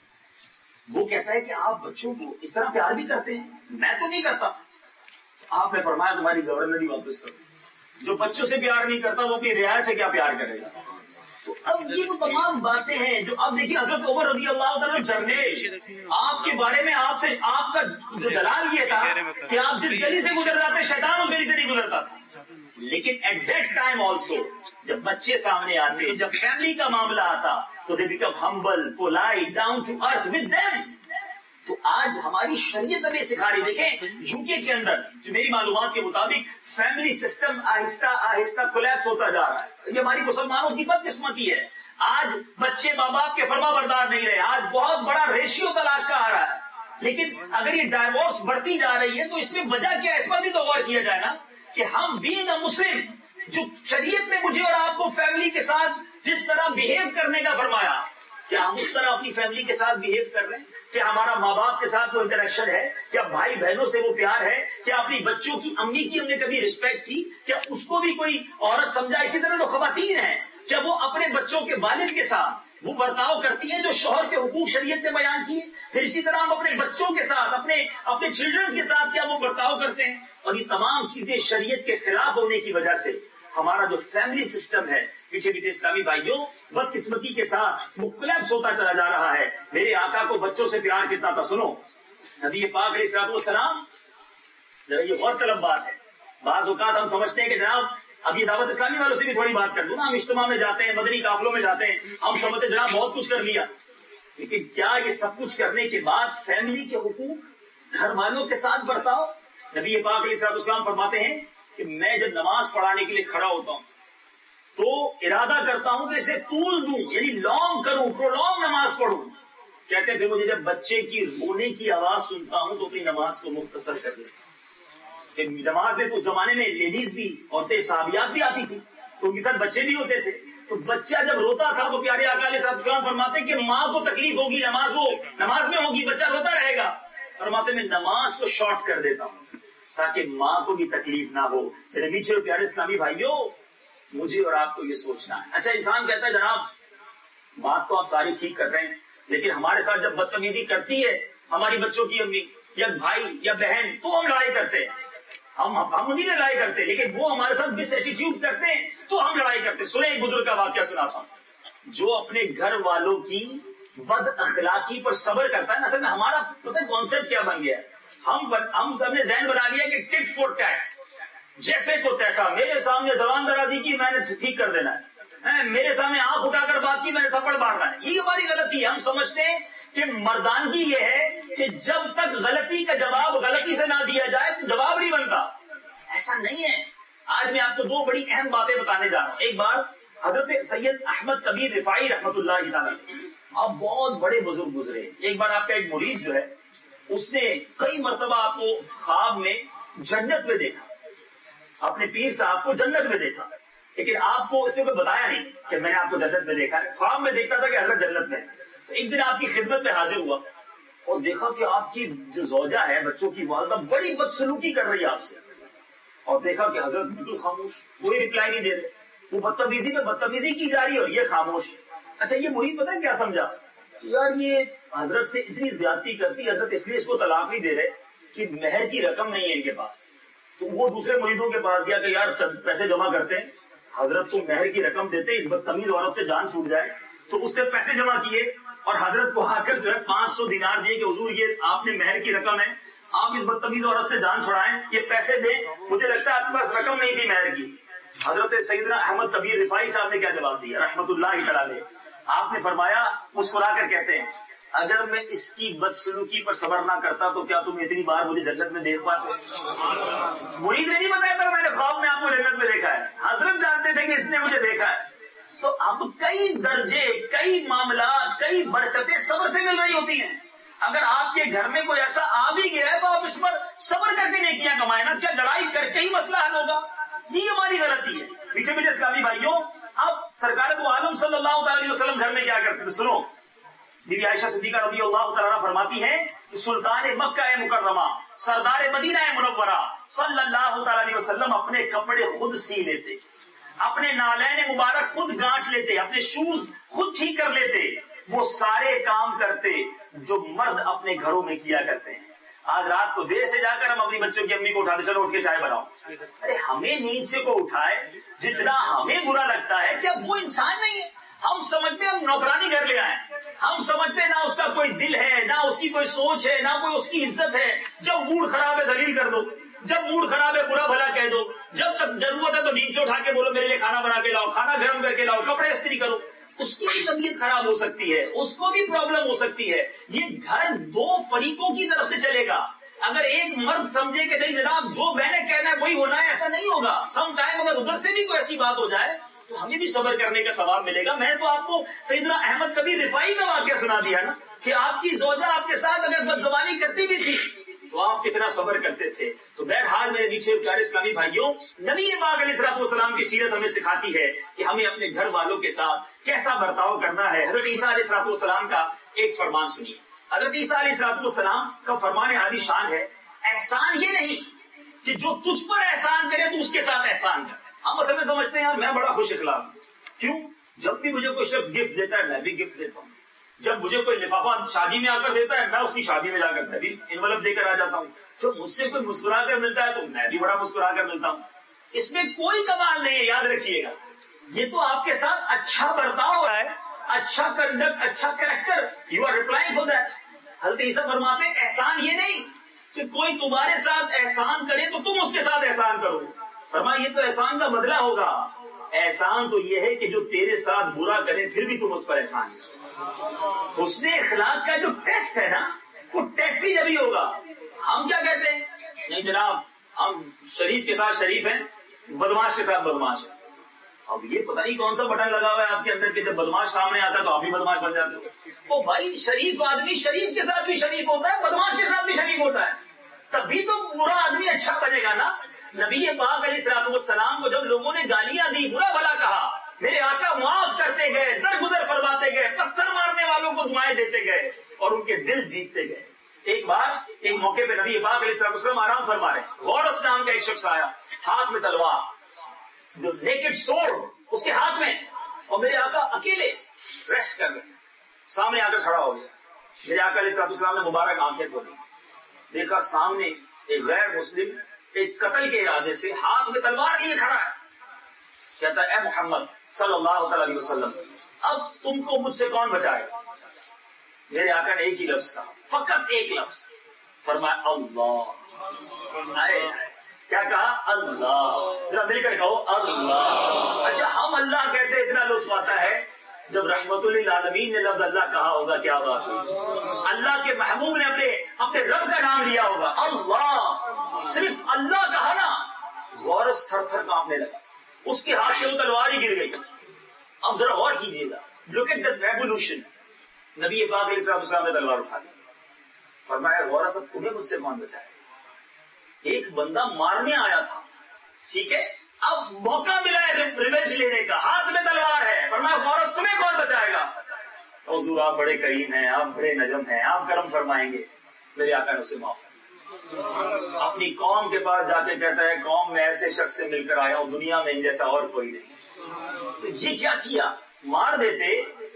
وہ کہتا ہے کہ آپ بچوں کو اس طرح پیار بھی کرتے ہیں؟ میں تو نہیں کرتا. آپ نے فرمایا تمہاری گورنری واپس کر دو. جو بچوں سے پیار نہیں کرتا وہ اپنی رعایا سے کیا پیار کرے گا؟ تو اب یہ وہ تمام باتیں ہیں جو اب دیکھیے حضرت عمر رضی اللہ تعالیٰ ڈرنے آپ کے بارے میں آپ سے آپ کا جو جلال یہ تھا کہ آپ جس گلی سے گزر جاتے شیطان اس گلی سے نہیں گزرتا تھا. لیکن ایٹ دیٹ ٹائم آلسو جب بچے سامنے آتے جب فیملی کا معاملہ آتا تو they become humble polite down to earth with them. تو آج ہماری شریعت ہمیں سکھا رہی. دیکھیں یو کے کے اندر جو میری معلومات کے مطابق فیملی سسٹم آہستہ آہستہ کولیپس ہوتا جا رہا ہے. یہ ہماری مسلمانوں کی بدقسمتی ہے. آج بچے ماں باپ کے فرما بردار نہیں رہے. آج بہت بڑا ریشیو طلاق کا آ رہا ہے. لیکن اگر یہ ڈائیورس بڑھتی جا رہی ہے تو اس میں وجہ کیا ہے؟ اس پر بھی تو غور کیا جائے نا کہ ہم بینگ اے مسلم جو شریعت نے مجھے اور آپ کو فیملی کے ساتھ جس طرح بہیو کرنے کا فرمایا کیا ہم اس طرح اپنی فیملی کے ساتھ بہیو کر رہے ہیں؟ کیا ہمارا ماں باپ کے ساتھ وہ انٹریکشن ہے؟ کیا بھائی بہنوں سے وہ پیار ہے؟ کیا اپنی بچوں کی امی کی ہم نے کبھی رسپیکٹ کی؟ کیا اس کو بھی کوئی عورت سمجھا؟ اسی طرح جو خواتین ہیں کیا وہ اپنے بچوں کے والد کے ساتھ وہ برتاؤ کرتی ہیں جو شوہر کے حقوق شریعت نے بیان کیے؟ پھر اسی طرح ہم اپنے بچوں کے ساتھ اپنے اپنے چلڈرنس کے ساتھ کیا وہ برتاؤ کرتے ہیں؟ اور یہ تمام چیزیں شریعت کے خلاف ہونے کی وجہ سے ہمارا جو فیملی سسٹم ہے پیچھے پیچھے اسلامی بھائیوں بدقسمتی کے ساتھ مختلف ہوتا چلا جا رہا ہے. میرے آقا کو بچوں سے پیار کتنا تھا سنو. نبی پاک علیہ الصلوۃ والسلام یہ غور طلب بات ہے. بعض اوقات ہم سمجھتے ہیں کہ جناب اب یہ دعوت اسلامی والوں سے بھی تھوڑی بات کر دوں نا. ہم اجتماع میں جاتے ہیں مدنی قافلوں میں جاتے ہیں ہم سمجھتے جناب بہت کچھ کر لیا. لیکن کیا یہ سب کچھ کرنے کے بعد فیملی کے حقوق گھر والوں کے ساتھ برتاؤ؟ نبی پاک علیہ الصلوۃ والسلام فرماتے ہیں کہ میں جب نماز پڑھانے کے لیے کھڑا ہوتا ہوں تو ارادہ کرتا ہوں کہ اسے طول دوں یعنی لانگ کروں پرولونگ نماز پڑھوں. کہتے تھے مجھے جب بچے کی رونے کی آواز سنتا ہوں تو اپنی نماز کو مختصر کر دیتا ہوں. نماز میں اس زمانے میں لیڈیز بھی عورتیں صحابیات بھی آتی تھی تو ان کے ساتھ بچے بھی ہوتے تھے. تو بچہ جب روتا تھا تو پیارے آقا علیہ السلام فرماتے کہ ماں کو تکلیف ہوگی نماز وہ نماز میں ہوگی بچہ روتا رہے گا. فرماتے میں نماز کو شارٹ کر دیتا ہوں تاکہ ماں کو بھی تکلیف نہ ہو. میرے نیچے پیارے اسلامی بھائیوں مجھے اور آپ کو یہ سوچنا ہے. اچھا انسان کہتا ہے جناب بات تو آپ ساری ٹھیک کر رہے ہیں لیکن ہمارے ساتھ جب بدتمیزی کرتی ہے ہماری بچوں کی امی یا بھائی یا بہن تو ہم لڑائی کرتے ہیں. ہم ہم انہیں لڑائی کرتے ہیں لیکن وہ ہمارے ساتھ ڈس ایٹیٹیوڈ کرتے ہیں تو ہم لڑائی کرتے ہیں. سنیں ایک بزرگ کا واقعہ سناتا ہوں جو اپنے گھر والوں کی بد اخلاقی پر صبر کرتا ہے. اصل میں ہمارا پتہ ہے کانسیپٹ کیا بن گیا ہے. ہم ہم سب نے ذہن بنا لیا کہ ٹٹ فور ٹیٹ جیسے کو تیسا. میرے سامنے زبان درازی کی میں نے ٹھیک کر دینا ہے. میرے سامنے آنکھ اٹھا کر بات کی میں نے تھپڑ مارنا ہے. یہ ہماری غلطی ہے. ہم سمجھتے ہیں کہ مردانگی یہ ہے کہ جب تک غلطی کا جواب غلطی سے نہ دیا جائے تو جواب نہیں بنتا. ایسا نہیں ہے. آج میں آپ کو دو بڑی اہم باتیں بتانے جا رہا ہوں. ایک بار حضرت سید احمد کبیر رفاعی رحمۃ اللہ تعالی آپ بہت بڑے بزرگ گزرے. ایک بار آپ کا ایک مرید جو ہے اس نے کئی مرتبہ آپ کو خواب میں جنت میں دیکھا. اپنے پیر صاحب کو جنت میں دیکھا لیکن آپ کو اس نے کوئی بتایا نہیں کہ میں نے آپ کو جنت میں دیکھا ہے. خواب میں دیکھتا تھا کہ حضرت جنت میں. تو ایک دن آپ کی خدمت میں حاضر ہوا اور دیکھا کہ آپ کی جو زوجہ ہے بچوں کی والدہ بڑی بدسلوکی کر رہی ہے آپ سے. اور دیکھا کہ حضرت بالکل خاموش کوئی رپلائی نہیں دے رہے. وہ بدتمیزی میں بدتمیزی کی جا رہی ہے اور یہ خاموش. اچھا یہ مرید پتہ ہے کیا سمجھا یار یہ حضرت سے اتنی زیادتی کرتی حضرت اس لیے اس کو طلاق نہیں دے رہے کہ مہر کی رقم نہیں ہے ان کے پاس. تو وہ دوسرے مریدوں کے پاس گیا کہ یار پیسے جمع کرتے ہیں حضرت کو مہر کی رقم دیتے اس بدتمیز عورت سے جان چھوٹ جائے. تو اس نے پیسے جمع کیے اور حضرت کو آ کر جو ہے پانچ سو دینار دیے کہ حضور یہ آپ نے مہر کی رقم ہے آپ اس بدتمیز عورت سے جان چھڑائیں یہ پیسے دیں. مجھے لگتا ہے آپ کے پاس رقم نہیں تھی مہر کی. حضرت سیدنا احمد کبیر رفاعی صاحب نے کیا جواب دیا رحمت اللہ تعالی. آپ نے فرمایا مسکرا کر کہتے ہیں اگر میں اس کی بدسلوکی پر صبر نہ کرتا تو کیا تم اتنی بار مجھے جنت میں دیکھ پاتے؟ مرید نے نہیں بتایا تھا میں نے خواب میں آپ کو جنت میں دیکھا ہے. حضرت جانتے تھے کہ اس نے مجھے دیکھا ہے. تو اب کئی درجے کئی معاملات کئی برکتیں صبر سے مل رہی ہوتی ہیں. اگر آپ کے گھر میں کوئی ایسا آ بھی گیا ہے تو آپ اس پر صبر کر کے نیکیاں کمائیں نا. کیا لڑائی کر کے ہی مسئلہ حل ہوگا؟ یہ ہماری غلطی ہے. پیچھے پیچھے اسلامی بھائیوں اب سرکار دو عالم صلی اللہ علیہ وسلم گھر میں کیا کرتے تھے سنو. بی بی عائشہ صدیقہ رضی اللہ تعالیٰ فرماتی ہیں کہ سلطان مکہ مکرمہ سردار مدینہ منورہ صلی اللہ تعالیٰ علیہ وسلم اپنے کپڑے خود سی لیتے اپنے نالین مبارک خود گانٹ لیتے اپنے شوز خود ٹھیک کر لیتے. وہ سارے کام کرتے جو مرد اپنے گھروں میں کیا کرتے ہیں. آج رات کو دیر سے جا کر ہم اپنی بچوں کی امی کو اٹھاتے چلو اٹھ کے چائے بناؤ. ارے ہمیں نیند سے کو اٹھائے جتنا ہمیں برا لگتا ہے کیا وہ انسان نہیں ہے؟ ہم سمجھتے ہیں ہم نوکرانی کر لے آئے. ہم سمجھتے ہیں نہ اس کا کوئی دل ہے نہ اس کی کوئی سوچ ہے نہ کوئی اس کی عزت ہے. جب موڈ خراب ہے دلیل کر دو, جب موڈ خراب ہے برا بھلا کہہ دو, جب تک ضرورت ہے تو نیند سے اٹھا کے بولو میرے لیے کھانا بنا کے لاؤ, کھانا گرم کر کے لاؤ, کپڑے استری کرو. اس کی بھی طبیعت خراب ہو سکتی ہے, اس کو بھی پرابلم ہو سکتی ہے. یہ گھر دو فریقوں کی طرف سے چلے گا. اگر ایک مرد سمجھے کہ نہیں جناب جو میں نے کہنا ہے وہی ہونا ہے, ایسا نہیں ہوگا. سم ٹائم اگر ادھر سے بھی کوئی ایسی بات ہو جائے تو ہمیں بھی صبر کرنے کا ثواب ملے گا. میں تو آپ کو سیدنا احمد کبیر رفاعی کا واقعہ سنا دیا نا کہ آپ کی زوجہ آپ کے ساتھ اگر بدزبانی کرتی بھی تھی تو آپ کتنا صبر کرتے تھے. تو بہرحال میرے نیچے پیارے اسلامی بھائیوں, نبی پاک علیہ الصلوۃ والسلام کی سیرت ہمیں سکھاتی ہے کہ ہمیں اپنے گھر والوں کے ساتھ کیسا برتاؤ کرنا ہے. حضرت عیسیٰ علیہ الصلوۃ والسلام کا ایک فرمان سنیے. حضرت عیسیٰ علیہ الصلوۃ والسلام کا فرمان عالی شان ہے, احسان یہ نہیں کہ جو تجھ پر احسان کرے تو اس کے ساتھ احسان کر. ہم اصل میں سمجھتے ہیں یار میں بڑا خوش اخلاق ہوں. کیوں؟ جب بھی مجھے کوئی شخص گفٹ دیتا ہے میں بھی گفٹ دیتا ہوں. جب مجھے کوئی لفافہ شادی میں آ کر دیتا ہے میں اس کی شادی میں جا کر میں بھی انولپ دے کر آ جاتا ہوں. جب مجھ سے کوئی مسکرا کر ملتا ہے تو میں بھی بڑا مسکرا کر ملتا ہوں. اس میں کوئی کمال نہیں ہے, یاد رکھیے گا. یہ تو آپ کے ساتھ اچھا برتاؤ ہے, اچھا کنڈکٹ, اچھا character. You are replying for that. حضرت عیسیٰ فرماتے ہیں احسان یہ نہیں کہ کوئی تمہارے ساتھ احسان کرے تو تم اس کے ساتھ احسان کرو. فرمایا یہ تو احسان کا بدلہ ہوگا. احسان تو یہ ہے کہ جو تیرے ساتھ برا کرے پھر بھی تم اس پر احسان کرو. حسن اخلاق کا جو ٹیسٹ ہے نا وہ ٹیسٹ ہی جبھی ہوگا. ہم کیا کہتے ہیں, نہیں جناب ہم شریف کے ساتھ شریف ہیں, بدماش کے ساتھ بدماش ہیں. اب یہ پتہ نہیں کون سا بٹن لگا ہوا ہے آپ کے اندر کہ جب بدماش سامنے آتا ہے تو آپ بھی بدماش بن جاتے ہو. او بھائی شریف آدمی شریف کے ساتھ بھی شریف ہوتا ہے, بدماش کے ساتھ بھی شریف ہوتا ہے, تبھی تو برا آدمی اچھا بنے گا نا. نبی پاک علیہ الصلوۃ والسلام کو جب لوگوں نے گالیاں دی, برا بھلا کہا, میرے آقا معاف کرتے گئے, درگزر فرماتے گئے, پتھر مارنے والوں کو دعائیں دیتے گئے اور ان کے دل جیتتے گئے. ایک بار ایک موقع پہ نبی پاک علیہ الصلوۃ والسلام آرام فرما رہے, غورس نام کا ایک شخص آیا, ہاتھ میں تلوار, جو نیکڈ سورڈ اس کے ہاتھ میں, اور میرے آقا اکیلے ریسٹ کر رہے, سامنے آ کر کھڑا ہو گیا. میرے آقا علیہ الصلوۃ والسلام نے مبارک آنکھیں کھولی, دیکھا سامنے ایک غیر مسلم ایک قتل کے ارادے سے ہاتھ میں تلوار لیے کھڑا ہے. کہتا ہے اے محمد صلی اللہ علیہ وسلم اب تم کو مجھ سے کون بچائے. میرے آقا نے ایک ہی لفظ کہا, فقط ایک لفظ, فرمایا اللہ. کیا کہا؟ اللہ. ذرا مل کر کہو اللہ. اچھا ہم اللہ کہتے اتنا لطف آتا ہے, جب رحمت للعالمین نے لفظ اللہ کہا ہوگا کیا بات ہوگی. اللہ کے محبوب نے اپنے اپنے رب کا نام لیا ہوگا اللہ, صرف اللہ کہا نا, غورس تھر تھر کانپنے لگا, اس کے ہاتھ سے وہ تلوار ہی گر گئی. اب ذرا غور کیجیے گا, لک ایٹ دی ریولیوشن. نبی پاک علیہ الصلوۃ والسلام نے تلوار اٹھا لی, فرمایا غورس اب تمہیں مجھ سے کون بچائے. ایک بندہ مارنے آیا تھا, ٹھیک ہے, اب موقع ملا ہے ریونج لینے کا, ہاتھ میں تلوار ہے, فرمایا غورس تمہیں کون بچائے گا. حضور آپ بڑے کریم ہیں, آپ بڑے نجم ہیں, آپ کرم فرمائیں گے. میرے آقا نے اسے معاف. اپنی قوم کے پاس جا کے کہتا ہے قوم میں ایسے شخص سے مل کر آیا ہوں دنیا میں ان جیسا اور کوئی نہیں. تو یہ کیا کیا, مار دیتے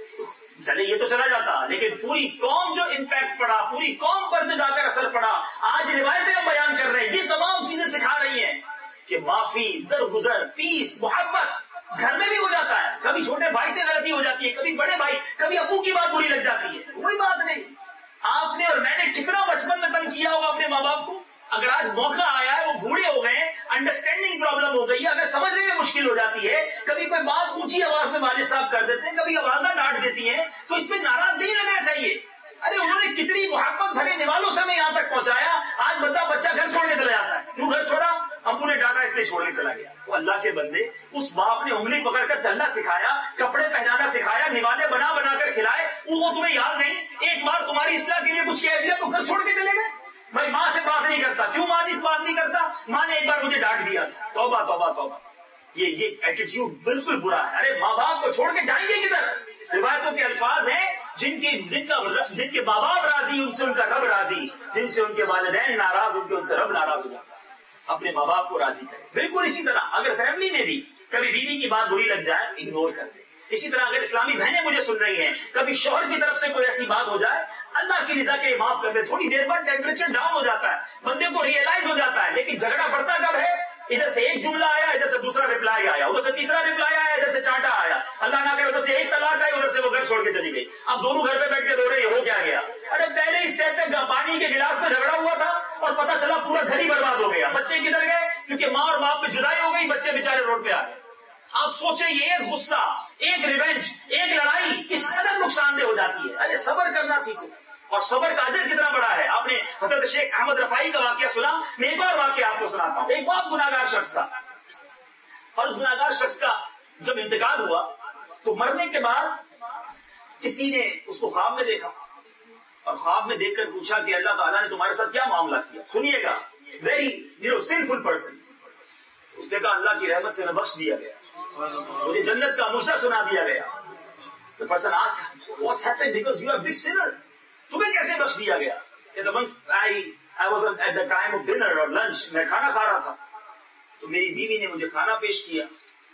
چلے یہ تو چلا جاتا, لیکن پوری قوم جو امپیکٹ پڑا, پوری قوم پر جو جا کر اثر پڑا. آج روایتیں ہم بیان کر رہے ہیں, یہ تمام چیزیں سکھا رہی ہیں کہ معافی, درگزر, پیس, محبت گھر میں بھی ہو جاتا ہے. کبھی چھوٹے بھائی سے غلطی ہو جاتی ہے, کبھی بڑے بھائی, کبھی ابو کی بات بری لگ جاتی ہے, کوئی بات نہیں. آپ نے اور میں نے کتنا بچپن میں تنگ کیا ہوگا اپنے ماں باپ کو. اگر آج موقع آیا ہے, وہ بوڑھے ہو گئے, انڈرسٹینڈنگ پرابلم ہو گئی ہے, ہمیں سمجھنے میں مشکل ہو جاتی ہے, کبھی کوئی بات اونچی آواز میں والد صاحب کر دیتے ہیں, کبھی آوازہ ڈانٹ دیتی ہیں, تو اس پہ ناراض نہیں رہنا چاہیے. ارے انہوں نے کتنی محبت بھرے نوالوں سے ہمیں یہاں تک پہنچایا, آج بندہ بچہ گھر چھوڑنے چلا جاتا ہے. کیوں گھر چھوڑا؟ ابو نے ڈانٹا اس لیے چھوڑنے چلا گیا. وہ اللہ کے بندے, اس باپ نے انگلی پکڑ کر چلنا سکھایا, کپڑے پہنانا سکھایا, نوالے بنا بنا کر کھلائے, وہ تمہیں یاد نہیں. ایک بار تمہاری اصلاح کے لیے کچھ کہہ دیا تو گھر چھوڑ کے چلے گئے. بھائی ماں سے بات نہیں کرتا, کیوں ماں سے بات نہیں کرتا؟ ماں نے ایک بار مجھے ڈانٹ دیا. توبہ توبہ توبہ, یہ یہ ایٹیٹیوڈ بالکل برا ہے. ارے ماں باپ کو چھوڑ کے جائیں گے کدھر؟ روایتوں کے الفاظ ہیں جن کی جن کا جن کے ماں باپ راضی ان سے ان کا رب راضی, جن سے ان کے والدین ناراض ان کے ان سے رب ناراض ہو جاتا ہے. اپنے ماں باپ کو راضی کرے. بالکل اسی طرح اگر فیملی میں بھی کبھی بیوی کی بات بری لگ جائے, اگنور کر دے. اسی طرح اگر اسلامی بہنیں مجھے سن رہی ہیں, کبھی شوہر کی طرف سے کوئی ایسی بات ہو جائے, اللہ کی رضا کے لیے معاف کر دے. تھوڑی دیر بعد ٹیمپریچر ڈاؤن ہو جاتا ہے, بندے کو ریئلائز ہو جاتا ہے. لیکن جھگڑا بڑھتا کب ہے؟ ادھر سے ایک جملہ آیا, ادھر سے دوسرا ریپلائی آیا, ادھر سے تیسرا ریپلائی آیا, ادھر سے چانٹا آیا, اللہ نہ کرے ادھر سے ایک طلاق آئی, ادھر سے وہ گھر چھوڑ کے چلی گئی. اب دونوں گھر پہ بیٹھ کے رو رہے ہو کیا گیا؟ ارے پہلے اس اسٹیپ پہ پانی کے گلاس میں جھگڑا ہوا تھا اور پتا چلا پورا گھر ہی برباد ہو گیا. بچے کدھر گئے؟ کیونکہ ماں اور باپ میں جدائی ہو گئی, بچے بےچارے روڈ پہ آ گئے. آپ سوچیں یہ ایک غصہ, ایک ریونج, ایک لڑائی کس قدر نقصان دہ ہو جاتی ہے. ارے صبر کرنا سیکھو, اور صبر کا اجر کتنا بڑا ہے. آپ نے حضرت شیخ احمد رفاعی کا واقعہ سنا, میں ایک اور واقعہ آپ کو سناتا ہوں. ایک بہت گناہگار شخص تھا, اور اس گناہگار شخص کا جب انتقال ہوا تو مرنے کے بعد کسی نے اس کو خواب میں دیکھا, اور خواب میں دیکھ کر پوچھا کہ اللہ تعالیٰ نے تمہارے ساتھ کیا معاملہ کیا. سنیے گا, very you know sinful person. اس نے کہا اللہ کی رحمت سے میں بخش دیا گیا, مجھے جنت کا مشرہ سنا دیا گیا. The person asked, what's happened? Because you are a big sinner. تمہیں کیسے بخش دیا گیا؟ I was at the time of dinner or lunch. میں کھانا کھا رہا تھا تو میری بیوی نے مجھے کھانا پیش کیا,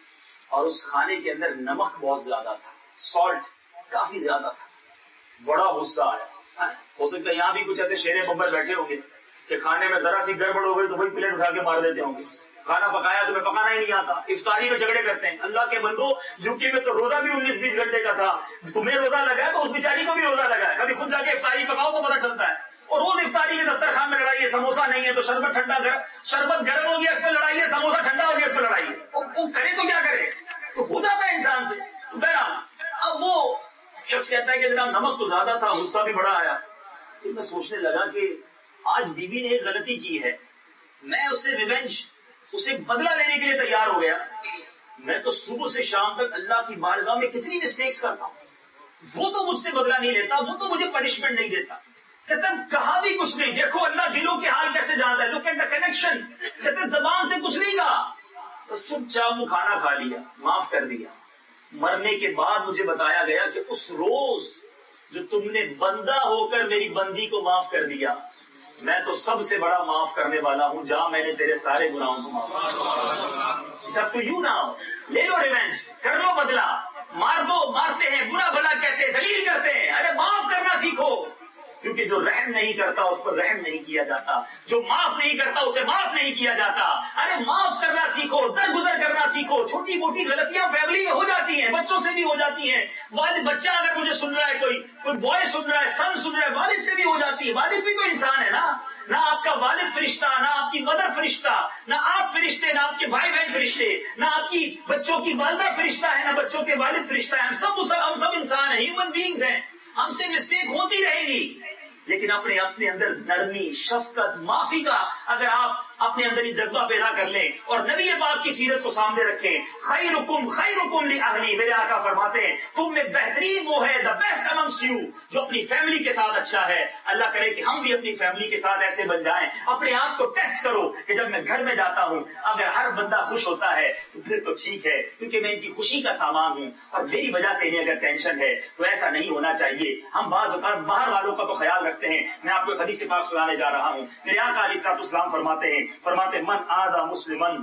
اور اس کھانے کے اندر نمک بہت زیادہ تھا, سالٹ کافی زیادہ تھا. بڑا غصہ آیا. ہو سکتا ہے یہاں بھی کچھ ایسے شیرے ببر بیٹھے ہوں گے کہ کھانے میں ذرا سی گڑبڑ ہو گئی تو وہی پلیٹ اٹھا کے مار دیتے ہوں گے. کھانا پکایا تمہیں پکانا ہی نہیں آتا, افطاری میں جھگڑے کرتے ہیں. اللہ کے بندو, یوکی میں تو روزہ بھی انیس بیس گھنٹے کا تھا, تمہیں روزہ لگا ہے تو اس بیچاری کو بھی روزہ لگا ہے. کبھی خود جا کے افطاری پکاؤ تو پتہ چلتا ہے. اور روز افطاری کے دسترخوان میں لڑائی ہے, سموسہ نہیں ہے تو شربت ٹھنڈا کر, شربت گرم ہو گیا اس پہ لڑائی ہے, سموسہ ٹھنڈا ہو گیا اس پہ لڑائی ہے. وہ کرے تو کیا کرے, تو ہو جاتا ہے انسان سے. بہرحال اب وہ شخص کہتا ہے کہ جناب نمک تو زیادہ تھا, غصہ بھی بڑا آیا. پھر میں سوچنے لگا کہ آج بیوی نے ایک غلطی کی ہے, میں اسے ریونج, اسے بدلہ لینے کے لیے تیار ہو گیا. میں تو صبح سے شام تک اللہ کی بارگاہ میں کتنی مسٹیکس کرتا ہوں, وہ تو مجھ سے بدلہ نہیں لیتا, وہ تو مجھے پنشمنٹ نہیں دیتا. کہتے کہا بھی کچھ نہیں, دیکھو اللہ دلوں کے حال کیسے جانتا ہے, لک ایٹ دا کنیکشن. کہتے زبان سے کچھ نہیں کہا, بس چپ چاپ وہ کھانا کھا لیا, معاف کر دیا. مرنے کے بعد مجھے بتایا گیا کہ اس روز جو تم نے بندہ ہو کر میری بندی کو معاف کر دیا, میں تو سب سے بڑا معاف کرنے والا ہوں, جہاں میں نے تیرے سارے گناہوں کو معاف کیا. سب تو یوں نہ ہو, لے لو ریونج, کر لو بدلہ, مار دو, مارتے ہیں, برا بھلا کہتے ہیں, دلیل کرتے ہیں. ارے معاف کرنا سیکھو, کیونکہ جو رحم نہیں کرتا اس پر رحم نہیں کیا جاتا, جو معاف نہیں کرتا اسے معاف نہیں کیا جاتا. ارے معاف کرنا سیکھو, درگزر کرنا سیکھو. چھوٹی موٹی غلطیاں فیملی میں ہو جاتی ہیں, بچوں سے بھی ہو جاتی ہیں. والد بچہ اگر مجھے سن رہا ہے, کوئی کوئی بوائے سن رہا ہے, سن سن رہا ہے, والد سے بھی ہو جاتی ہے. والد بھی تو انسان ہے نا, نہ آپ کا والد فرشتہ, نہ آپ کی مدر فرشتہ, نہ آپ فرشتے, نہ آپ کے بھائی بہن فرشتے, نہ آپ کی بچوں کی والدہ فرشتہ ہے, نہ بچوں کے والد فرشتہ ہے. ہم سب ہم سب انسان ہیں, ہیومن بینگز ہیں. ہم سے مسٹیک ہوتی رہے گی, لیکن اپنے اپنے اندر نرمی, شفقت, معافی کا اگر آپ اپنے اندر ہی جذبہ پیدا کر لیں اور نبی پاک کی سیرت کو سامنے رکھیں. خیرکم خیرکم لأہلی, میرے آقا فرماتے ہیں تم میں بہترین وہ ہے, دا بیسٹ امنگسٹ یو, جو اپنی فیملی کے ساتھ اچھا ہے. اللہ کرے کہ ہم بھی اپنی فیملی کے ساتھ ایسے بن جائیں. اپنے آپ کو ٹیسٹ کرو کہ جب میں گھر میں جاتا ہوں اگر ہر بندہ خوش ہوتا ہے تو پھر تو ٹھیک ہے, کیونکہ میں ان کی خوشی کا سامان ہوں, اور میری وجہ سے انہیں اگر ٹینشن ہے تو ایسا نہیں ہونا چاہیے. ہم بعض اوقات باہر والوں کا تو خیال رکھتے ہیں. میں آپ کو حدیث پاک سنانے جا رہا ہوں. میرے آقا علیہ الصلوۃ والسلام فرماتے ہیں فرماتے من آذا مسلمن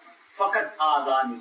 فقط آذانی,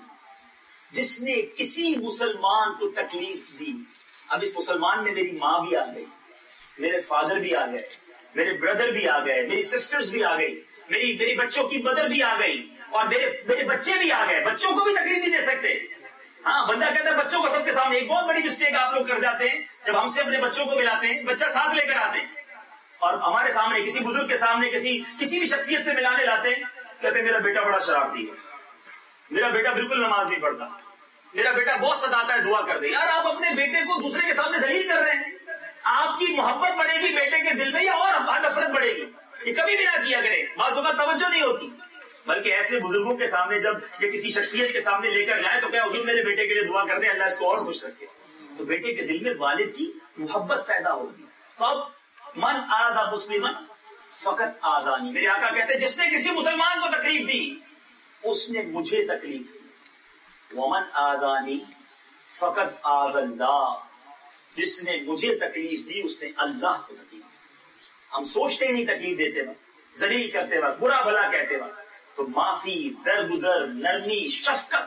جس نے کسی مسلمان کو تکلیف دی. اب اس مسلمان میں میری ماں بھی آ گئی, میرے فادر بھی آ گئے, میرے بردر بھی آ گئے, میری سسٹرز بھی آ گئی, میری میری بچوں کی مدر بھی آ گئی, اور میرے میرے بچے بھی آ گئے. بچوں کو بھی تکلیف نہیں دے سکتے. ہاں, بندہ کہتا ہے بچوں کو سب کے سامنے. ایک بہت بڑی مسٹیک آپ لوگ کر جاتے ہیں, جب ہم سے اپنے بچوں کو ملاتے ہیں, بچہ ساتھ لے کر آتے ہیں اور ہمارے سامنے کسی بزرگ کے سامنے کسی کسی بھی شخصیت سے ملانے لاتے ہیں, کہتے ہیں میرا بیٹا بڑا شرارتی ہے, میرا بیٹا بالکل نماز نہیں پڑھتا, میرا بیٹا بہت ستاتا ہے, دعا کر دے. یار آپ اپنے بیٹے کو دوسرے کے سامنے ذلیل کر رہے ہیں. آپ کی محبت بڑھے گی بیٹے کے دل میں, یا اور نفرت بڑھے گی. یہ کبھی بھی نہ کیا کرے, بعض اوقات توجہ نہیں ہوتی. بلکہ ایسے بزرگوں کے سامنے جب یہ کسی شخصیت کے سامنے لے کر جائیں تو کیا حضور میرے بیٹے کے لیے دعا کر دیں, اللہ اس کو اور خوش رکھے. تو بیٹے کے دل میں والد کی محبت پیدا ہوگی. تو اب من آذا مسلمن فقط آذانی, میرے آقا کہتے ہیں جس نے کسی مسلمان کو تکلیف دی اس نے مجھے تکلیف دی. ومن آذانی فقط آذ اللہ, جس نے مجھے تکلیف دی اس نے اللہ کو تکلیف دی. ہم سوچتے ہی نہیں تکلیف دیتے وقت, ذلیل کرتے وقت, برا بھلا کہتے وقت. تو معافی, درگزر, نرمی, شفقت,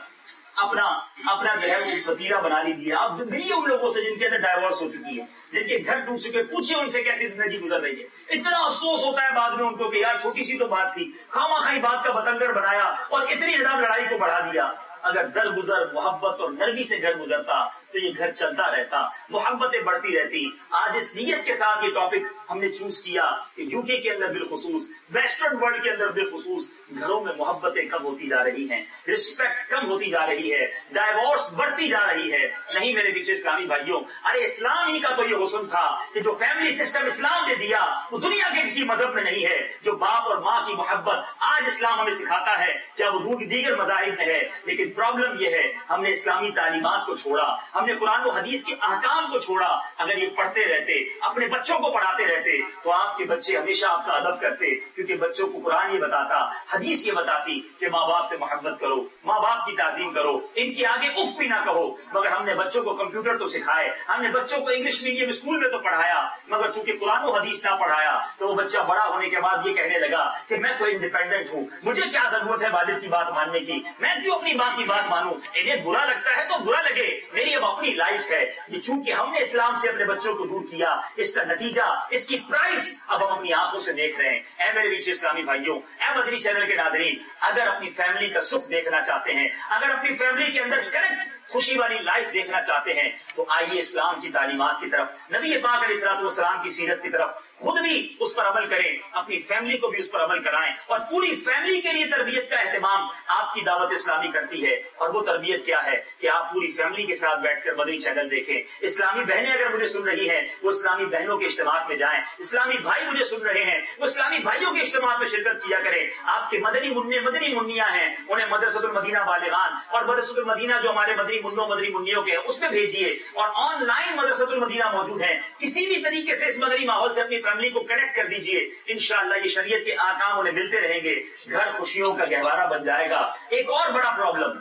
اپنا اپنا جو ہے وہ وتیرہ بنا لیجیے. آپ ملیے ان لوگوں سے جن کے اندر ڈائیورس ہو چکی ہے, جن کے گھر ٹوٹ چکے, پوچھیے ان سے کیسی زندگی گزر رہی ہے. اتنا افسوس ہوتا ہے بعد میں ان کو کہ یار چھوٹی سی تو بات تھی, خواہ خواہ بات کا بتنگڑ بنایا اور اتنی زیادہ لڑائی کو بڑھا دیا. اگر در گزر محبت اور نرمی سے گھر گزرتا تو یہ گھر چلتا رہتا, محبتیں بڑھتی رہتی. آج اس نیت کے ساتھ یہ ٹاپک ہم نے چوز کیا کہ یو کے کے اندر بالخصوص, ویسٹرن ورلڈ کے اندر بالخصوص گھروں میں محبتیں کم ہوتی جا رہی ہیں, رسپیکٹ کم ہوتی جا رہی ہے, ڈائیورس بڑھتی جا رہی ہے. نہیں میرے پیچھے اسلامی بھائیوں, ارے اسلام ہی کا تو یہ حسن تھا کہ جو فیملی سسٹم اسلام نے دیا وہ دنیا کے کسی مذہب میں نہیں ہے. جو باپ اور ماں کی محبت آج اسلام ہمیں سکھاتا ہے کیا وہ دیگر مذاہب میں ہے. لیکن پرابلم یہ ہے ہم نے اسلامی تعلیمات کو چھوڑا, ہم نے قرآن و حدیث کے احکام کو چھوڑا. اگر یہ پڑھتے رہتے, اپنے بچوں کو پڑھاتے رہتے تو آپ کے بچے ہمیشہ آپ کا ادب کرتے, کیونکہ بچوں کو قرآن یہ بتاتا, حدیث یہ بتاتی کہ ماں باپ سے محبت کرو, ماں باپ کی تعظیم کرو, ان کے آگے اف بھی نہ کہو. مگر ہم نے بچوں کو کمپیوٹر تو سکھائے, ہم نے بچوں کو انگلش میڈیم اسکول میں تو پڑھایا, مگر چونکہ قرآن و حدیث نہ پڑھایا تو وہ بچہ بڑا ہونے کے بعد یہ کہنے لگا کہ میں تو انڈیپینڈنٹ ہوں, مجھے کیا ضرورت ہے والد کی بات ماننے کی, میں کیوں اپنی ماں کی بات مانوں. انہیں برا لگتا ہے تو برا لگے, میری اب اپنی لائف ہے. یہ چونکہ ہم نے اسلام سے اپنے بچوں کو دور کیا, اس کا نتیجہ, اس کی پرائس اب ہم اپنی آنکھوں سے دیکھ رہے ہیں. اے میرے پیچھے اسلامی بھائیوں, اے مدنی چینل کے ناظرین, اگر اپنی فیملی کا سکھ دیکھنا چاہتے ہیں, اگر اپنی فیملی کے اندر کریکٹ خوشی والی لائف دیکھنا چاہتے ہیں تو آئیے اسلام کی تعلیمات کی طرف, نبی پاک علیہ الصلوۃ والسلام کی سیرت کی طرف, خود بھی اس پر عمل کریں, اپنی فیملی کو بھی اس پر عمل کرائیں, اور پوری فیملی کے لیے تربیت کا اہتمام آپ کی دعوت اسلامی کرتی ہے. اور وہ تربیت کیا ہے کہ آپ پوری فیملی کے ساتھ بیٹھ کر مدنی چینل دیکھیں. اسلامی بہنیں اگر مجھے سن رہی ہیں وہ اسلامی بہنوں کے اجتماعات میں جائیں, اسلامی بھائی مجھے سن رہے ہیں وہ اسلامی بھائیوں کے اجتماعات میں شرکت کیا کریں. آپ کے مدنی منع مدنی منیاں ہیں انہیں مدرسۃ المدینہ بالغان اور مدرسۃ المدینہ جو ہمارے مدنی منوں مدنی منیوں کے ہیں اس میں بھیجیے, اور آن لائن مدرسۃ المدینہ موجود ہے. کسی بھی طریقے سے اس مدنی ماحول سے اپنی فیملی کو کنیکٹ کر دیجیے, انشاءاللہ یہ شریعت کے احکام انہیں ملتے رہیں گے, گھر خوشیوں کا گہوارہ بن جائے گا. ایک اور بڑا پرابلم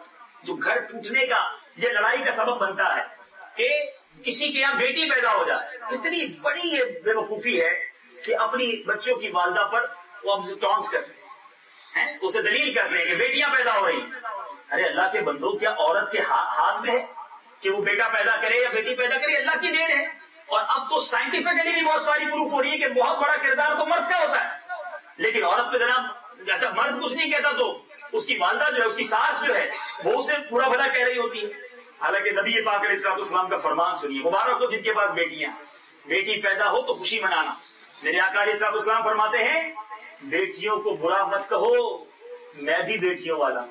جو گھر ٹوٹنے کا, یہ لڑائی کا سبب بنتا ہے کہ کسی کے یہاں بیٹی پیدا ہو جائے. اتنی بڑی یہ بے وقوفی ہے کہ اپنی بچوں کی والدہ پر وہ ٹانس کرتے ہیں, اسے دلیل کرتے ہیں کہ بیٹیاں پیدا ہو رہی. ارے اللہ کے بندو, کیا عورت کے ہاتھ میں ہے کہ وہ بیٹا پیدا کرے یا بیٹی پیدا کرے؟ اللہ کی دین ہے. اور اب تو سائنٹیفکلی بھی بہت ساری پروف ہو رہی ہے کہ بہت بڑا کردار تو مرد کا ہوتا ہے, لیکن عورت پہ جناب اچھا مرد کچھ نہیں کہتا تو اس کی والدہ جو ہے, اس کی ساس جو ہے, وہ اسے پورا بھلا کہہ رہی ہوتی ہے. حالانکہ نبی پاک علیہ الصلوۃ والسلام کا فرمان سنیے, مبارک ہو جن کے پاس بیٹیاں, بیٹی پیدا ہو تو خوشی منانا. میرے آقا علیہ الصلوۃ والسلام فرماتے ہیں بیٹیوں کو برا مت کہو, میں بھی بیٹیوں والا.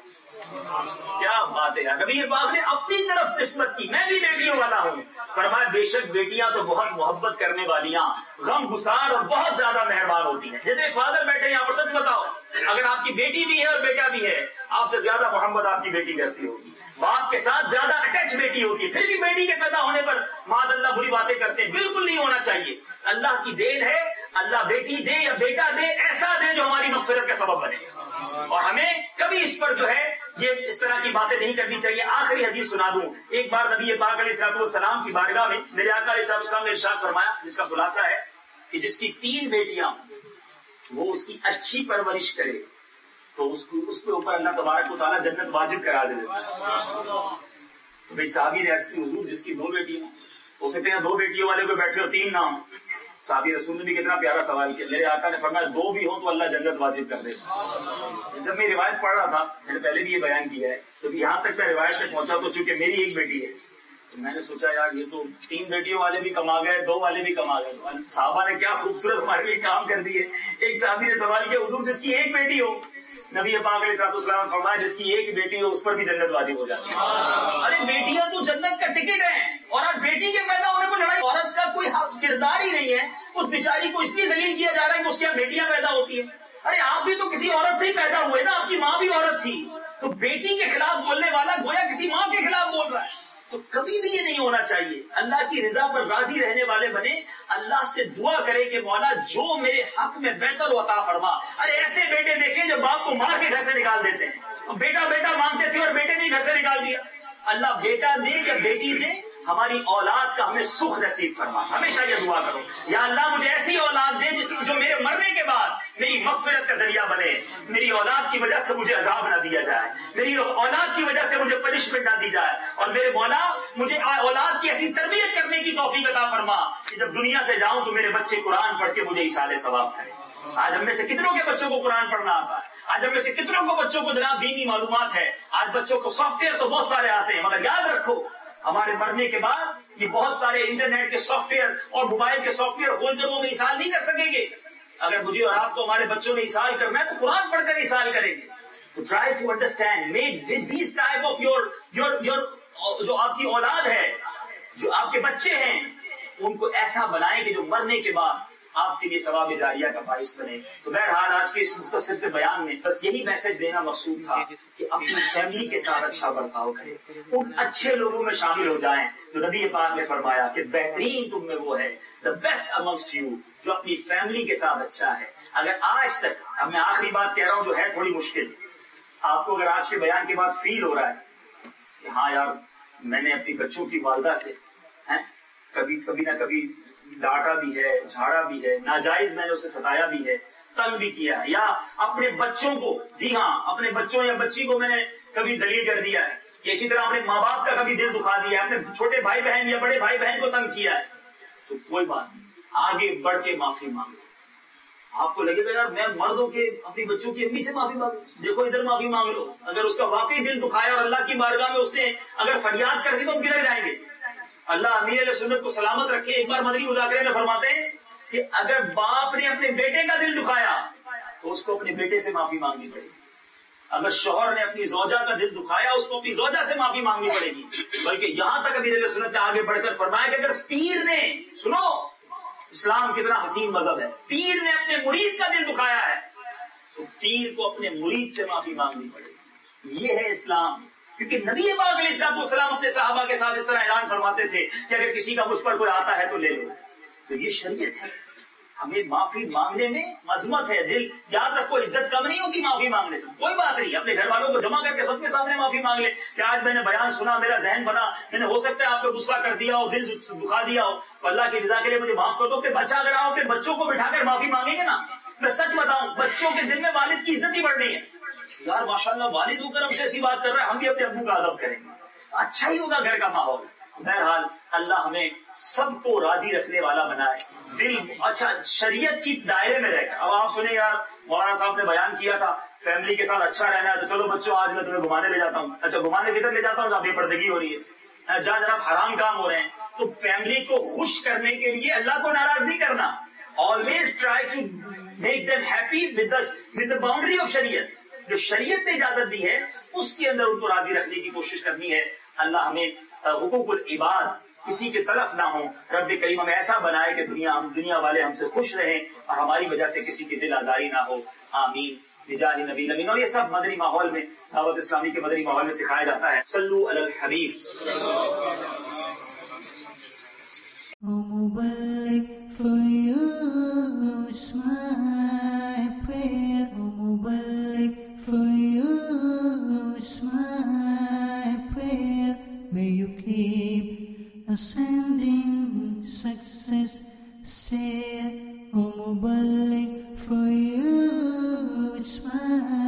کیا بات ہے, نبی پاک نے اپنی طرف نسبت کی, میں بھی بیٹیوں والا ہوں. فرمایا بے شک بیٹیاں تو بہت محبت کرنے والیاں, غم گسار اور بہت زیادہ مہربان ہوتی ہیں. جتنے فادر بیٹھے یہاں پر سچ بتاؤ, اگر آپ کی بیٹی بھی ہے اور بیٹا بھی ہے, آپ سے زیادہ محبت آپ کی بیٹی کرتی ہوگی, باپ کے ساتھ زیادہ اٹیچ بیٹی ہوتی ہے. پھر بھی بیٹی کے پیدا ہونے پر معاذ اللہ بری باتیں کرتے ہیں, بالکل نہیں ہونا چاہیے. اللہ کی دین ہے, اللہ بیٹی دے یا بیٹا دے, ایسا دے جو ہماری مغفرت کا سبب بنے, اور ہمیں کبھی اس پر جو ہے یہ اس طرح کی باتیں نہیں کرنی چاہیے. آخری حدیث سنا دوں. ایک بار نبی پاک علیہ الصلوۃ والسلام کی بارگاہ میں میرے آقا علیہ الصلوۃ والسلام نے ارشاد فرمایا, جس کا خلاصہ ہے کہ جس کی تین بیٹیاں وہ اس کی اچھی پرورش کرے تو اس کو اس کے اوپر اللہ تبارک و تعالیٰ جنت واجب کرا دے. تو بھائی صحابی نے عرض کی حضور جس کی دو بیٹیاں, ہو سکتے ہیں دو بیٹیوں والے کو بیٹھے ہو تین نام. صحابی رسول نے بھی کتنا پیارا سوال کیا. میرے آقا نے فرمایا دو بھی ہوں تو اللہ جنت واجب کر دے. جب میں روایت پڑھ رہا تھا, میں نے پہلے بھی یہ بیان کیا ہے, تو یہاں تک میں روایت سے پہنچا تو چونکہ میری ایک بیٹی ہے تو میں نے سوچا یار یہ تو تین بیٹیوں والے بھی کما گئے, دو والے بھی کما گئے. صحابہ نے کیا خوبصورت ہمارے لیے کام کر دیے. ایک صحابی نے سوال کیا حضور جس کی ایک بیٹی ہو, نبی پاک علیہ الصلوۃ والسلام نے فرمایا جس کی ایک بیٹی ہو اس پر بھی جنت واجب ہو جاتی ہے. ارے بیٹیاں تو جنت کا ٹکٹ ہے, اور آج بیٹی کے پیدا ہونے پر لڑائی. عورت کا کوئی کردار ہی نہیں ہے, اس بیچاری کو اس لیے ذلیل کیا جا رہا ہے کہ اس کے یہاں بیٹیاں پیدا ہوتی ہیں. ارے آپ بھی تو کسی عورت سے ہی پیدا ہوئے نا, آپ کی ماں بھی عورت تھی, تو بیٹی کے خلاف بولنے والا گویا کسی ماں کے خلاف بول رہا ہے. تو کبھی بھی یہ نہیں ہونا چاہیے. اللہ کی رضا پر راضی رہنے والے بنے, اللہ سے دعا کرے کہ مولا جو میرے حق میں بہتر و عطا فرما. ارے ایسے بیٹے دیکھیں جو باپ کو مار کے گھر سے نکال دیتے ہیں, بیٹا بیٹا مانگتے تھے اور بیٹے نے گھر سے نکال دیا. اللہ بیٹا دے یا بیٹی دے, ہماری اولاد کا ہمیں سکھ نصیب فرما. ہمیشہ یہ دعا کرو, یا اللہ مجھے ایسی اولاد دے جس جو میرے مرنے کے بعد میری مغفرت کا ذریعہ بنے. میری اولاد کی وجہ سے مجھے عذاب نہ دیا جائے, میری اولاد کی وجہ سے مجھے پنشمنٹ نہ دی جائے, اور میرے مولا مجھے اولاد کی ایسی تربیت کرنے کی توفیق عطا فرما کہ جب دنیا سے جاؤں تو میرے بچے قرآن پڑھ کے مجھے ایصال ثواب کریں. آج ہم میں سے کتنوں کے بچوں کو قرآن پڑھنا آتا ہے؟ آج ہم میں سے کتنوں کو بچوں کو جناب دینی معلومات ہے؟ آج بچوں کو سافٹ ویئر تو بہت سارے آتے ہیں, مگر یاد رکھو ہمارے مرنے کے بعد یہ بہت سارے انٹرنیٹ کے سافٹ ویئر اور موبائل کے سافٹ ویئر کھول کر وہ ایصال نہیں کر سکیں گے. اگر مجھے اور آپ کو ہمارے بچوں میں ایصال کرنا ہے تو قرآن پڑھ کر ایصال کریں گے. تو try to understand make these type of your your your جو آپ کی اولاد ہے, جو آپ کے بچے ہیں, ان کو ایسا بنائیں کہ جو مرنے کے بعد آپ کے لیے ثواب جاریہ کا باعث بنے. تو بہرحال آج کے اس مختصر سے بیان میں بس یہی میسج دینا مقصود تھا کہ اپنی فیملی کے ساتھ اچھا برتاؤ کریں, ان اچھے لوگوں میں شامل ہو جائیں جو نبی پاک نے فرمایا کہ بہترین تم میں وہ ہے, دا بیسٹ امنگسٹ یو, جو اپنی فیملی کے ساتھ اچھا ہے. اگر آج تک, اب میں آخری بات کہہ رہا ہوں جو ہے تھوڑی مشکل, آپ کو اگر آج کے بیان کے بعد فیل ہو رہا ہے کہ ہاں یار میں نے اپنی بچوں کی والدہ سے کبھی کبھی نہ کبھی ڈانٹا بھی ہے, جھاڑا بھی ہے, ناجائز میں نے اسے ستایا بھی ہے, تنگ بھی کیا ہے, یا اپنے بچوں کو, جی ہاں اپنے بچوں یا بچی کو میں نے کبھی دلیل کر دیا ہے, یا اسی طرح اپنے ماں باپ کا کبھی دل دکھا دیا ہے, اپنے چھوٹے بھائی بہن یا بڑے بھائی بہن کو تنگ کیا ہے, تو کوئی بات نہیں, آگے بڑھ کے معافی مانگو. آپ کو لگے گا یار میں مرد ہو کے اپنی بچوں کی امی سے معافی مانگوں, دیکھو ادھر معافی مانگ لو. اگر اس کا واقعی دل دکھایا اور اللہ کی بارگاہ میں اس نے اگر فریاد کر دی تو ہم گرے جائیں گے. اللہ امیر علیہ سنت کو سلامت رکھے. ایک بار مدنی مذاکرے میں فرماتے ہیں کہ اگر باپ نے اپنے بیٹے کا دل دکھایا تو اس کو اپنے بیٹے سے معافی مانگنی پڑے گی. اگر شوہر نے اپنی زوجہ کا دل دکھایا اس کو اپنی زوجہ سے معافی مانگنی پڑے گی. بلکہ یہاں تک امیر علیہ سنت نے آگے بڑھ کر فرمایا کہ اگر پیر نے, سنو اسلام کتنا حسین مذہب ہے, پیر نے اپنے مرید کا دل دکھایا ہے تو پیر کو اپنے مرید سے معافی مانگنی پڑے گی. یہ ہے اسلام. کیونکہ نبی پاک علیہ الصلوۃ والسلام اپنے صحابہ کے ساتھ اس طرح اعلان فرماتے تھے کہ اگر کسی کا مجھ پر کوئی آتا ہے تو لے لو. تو یہ شریعت ہے. ہمیں معافی مانگنے میں عظمت ہے. دل یاد رکھو, عزت کم نہیں ہوتی معافی مانگنے سے. کوئی بات نہیں, اپنے گھر والوں کو جمع کر کے سب کے سامنے معافی مانگ لے کہ آج میں نے بیان سنا, میرا ذہن بنا, میں نے ہو سکتا ہے آپ کو غصہ کر دیا ہو, دل دکھا دیا ہو, تو اللہ کی رضا کے لیے مجھے معاف کر دو. پھر بچہ اگر آؤ پھر بچوں کو بٹھا کر معافی مانگیں گے نا, میں سچ بتاؤں بچوں کے دل میں والد کی عزت ہی بڑھنی ہے. یار ماشاءاللہ والد ہو کر ہم سے ایسی بات کر رہے ہیں, ہم بھی اپنے ابو کا ادب کریں گے, اچھا ہی ہوگا گھر کا ماحول. بہرحال اللہ ہمیں سب کو راضی رکھنے والا بنائے. دل اچھا شریعت کی دائرے میں رہ کر. اب آپ سنیں یار, مولانا صاحب نے بیان کیا تھا فیملی کے ساتھ اچھا رہنا ہے, تو چلو بچوں آج میں تمہیں گھمانے لے جاتا ہوں. اچھا گھمانے کدھر لے جاتا ہوں جہاں بے پردگی ہو رہی ہے, جہاں جناب حرام کام ہو رہے ہیں. تو فیملی کو خوش کرنے کے لیے اللہ کو ناراض نہیں کرنا. Always try to make them happy with with the boundary of شریعت. جو شریعت نے اجازت دی ہے اس کے اندر ان کو راضی رکھنے کی کوشش کرنی ہے. اللہ ہمیں حقوق العباد کسی کی طرف نہ ہوں. رب کریم ہمیں ایسا بنائے کہ دنیا ہم دنیا والے ہم سے خوش رہیں اور ہماری وجہ سے کسی کی دل آزاری نہ ہو. آمین بجاہ نبی نبی. اور یہ سب مدنی ماحول میں, دعوت اسلامی کے مدنی ماحول میں سکھایا جاتا ہے. صلو علی الحبیب. For you is my prayer, O Mubarak. For you is my prayer. May you keep ascending success stair, O Mubarak. For you is my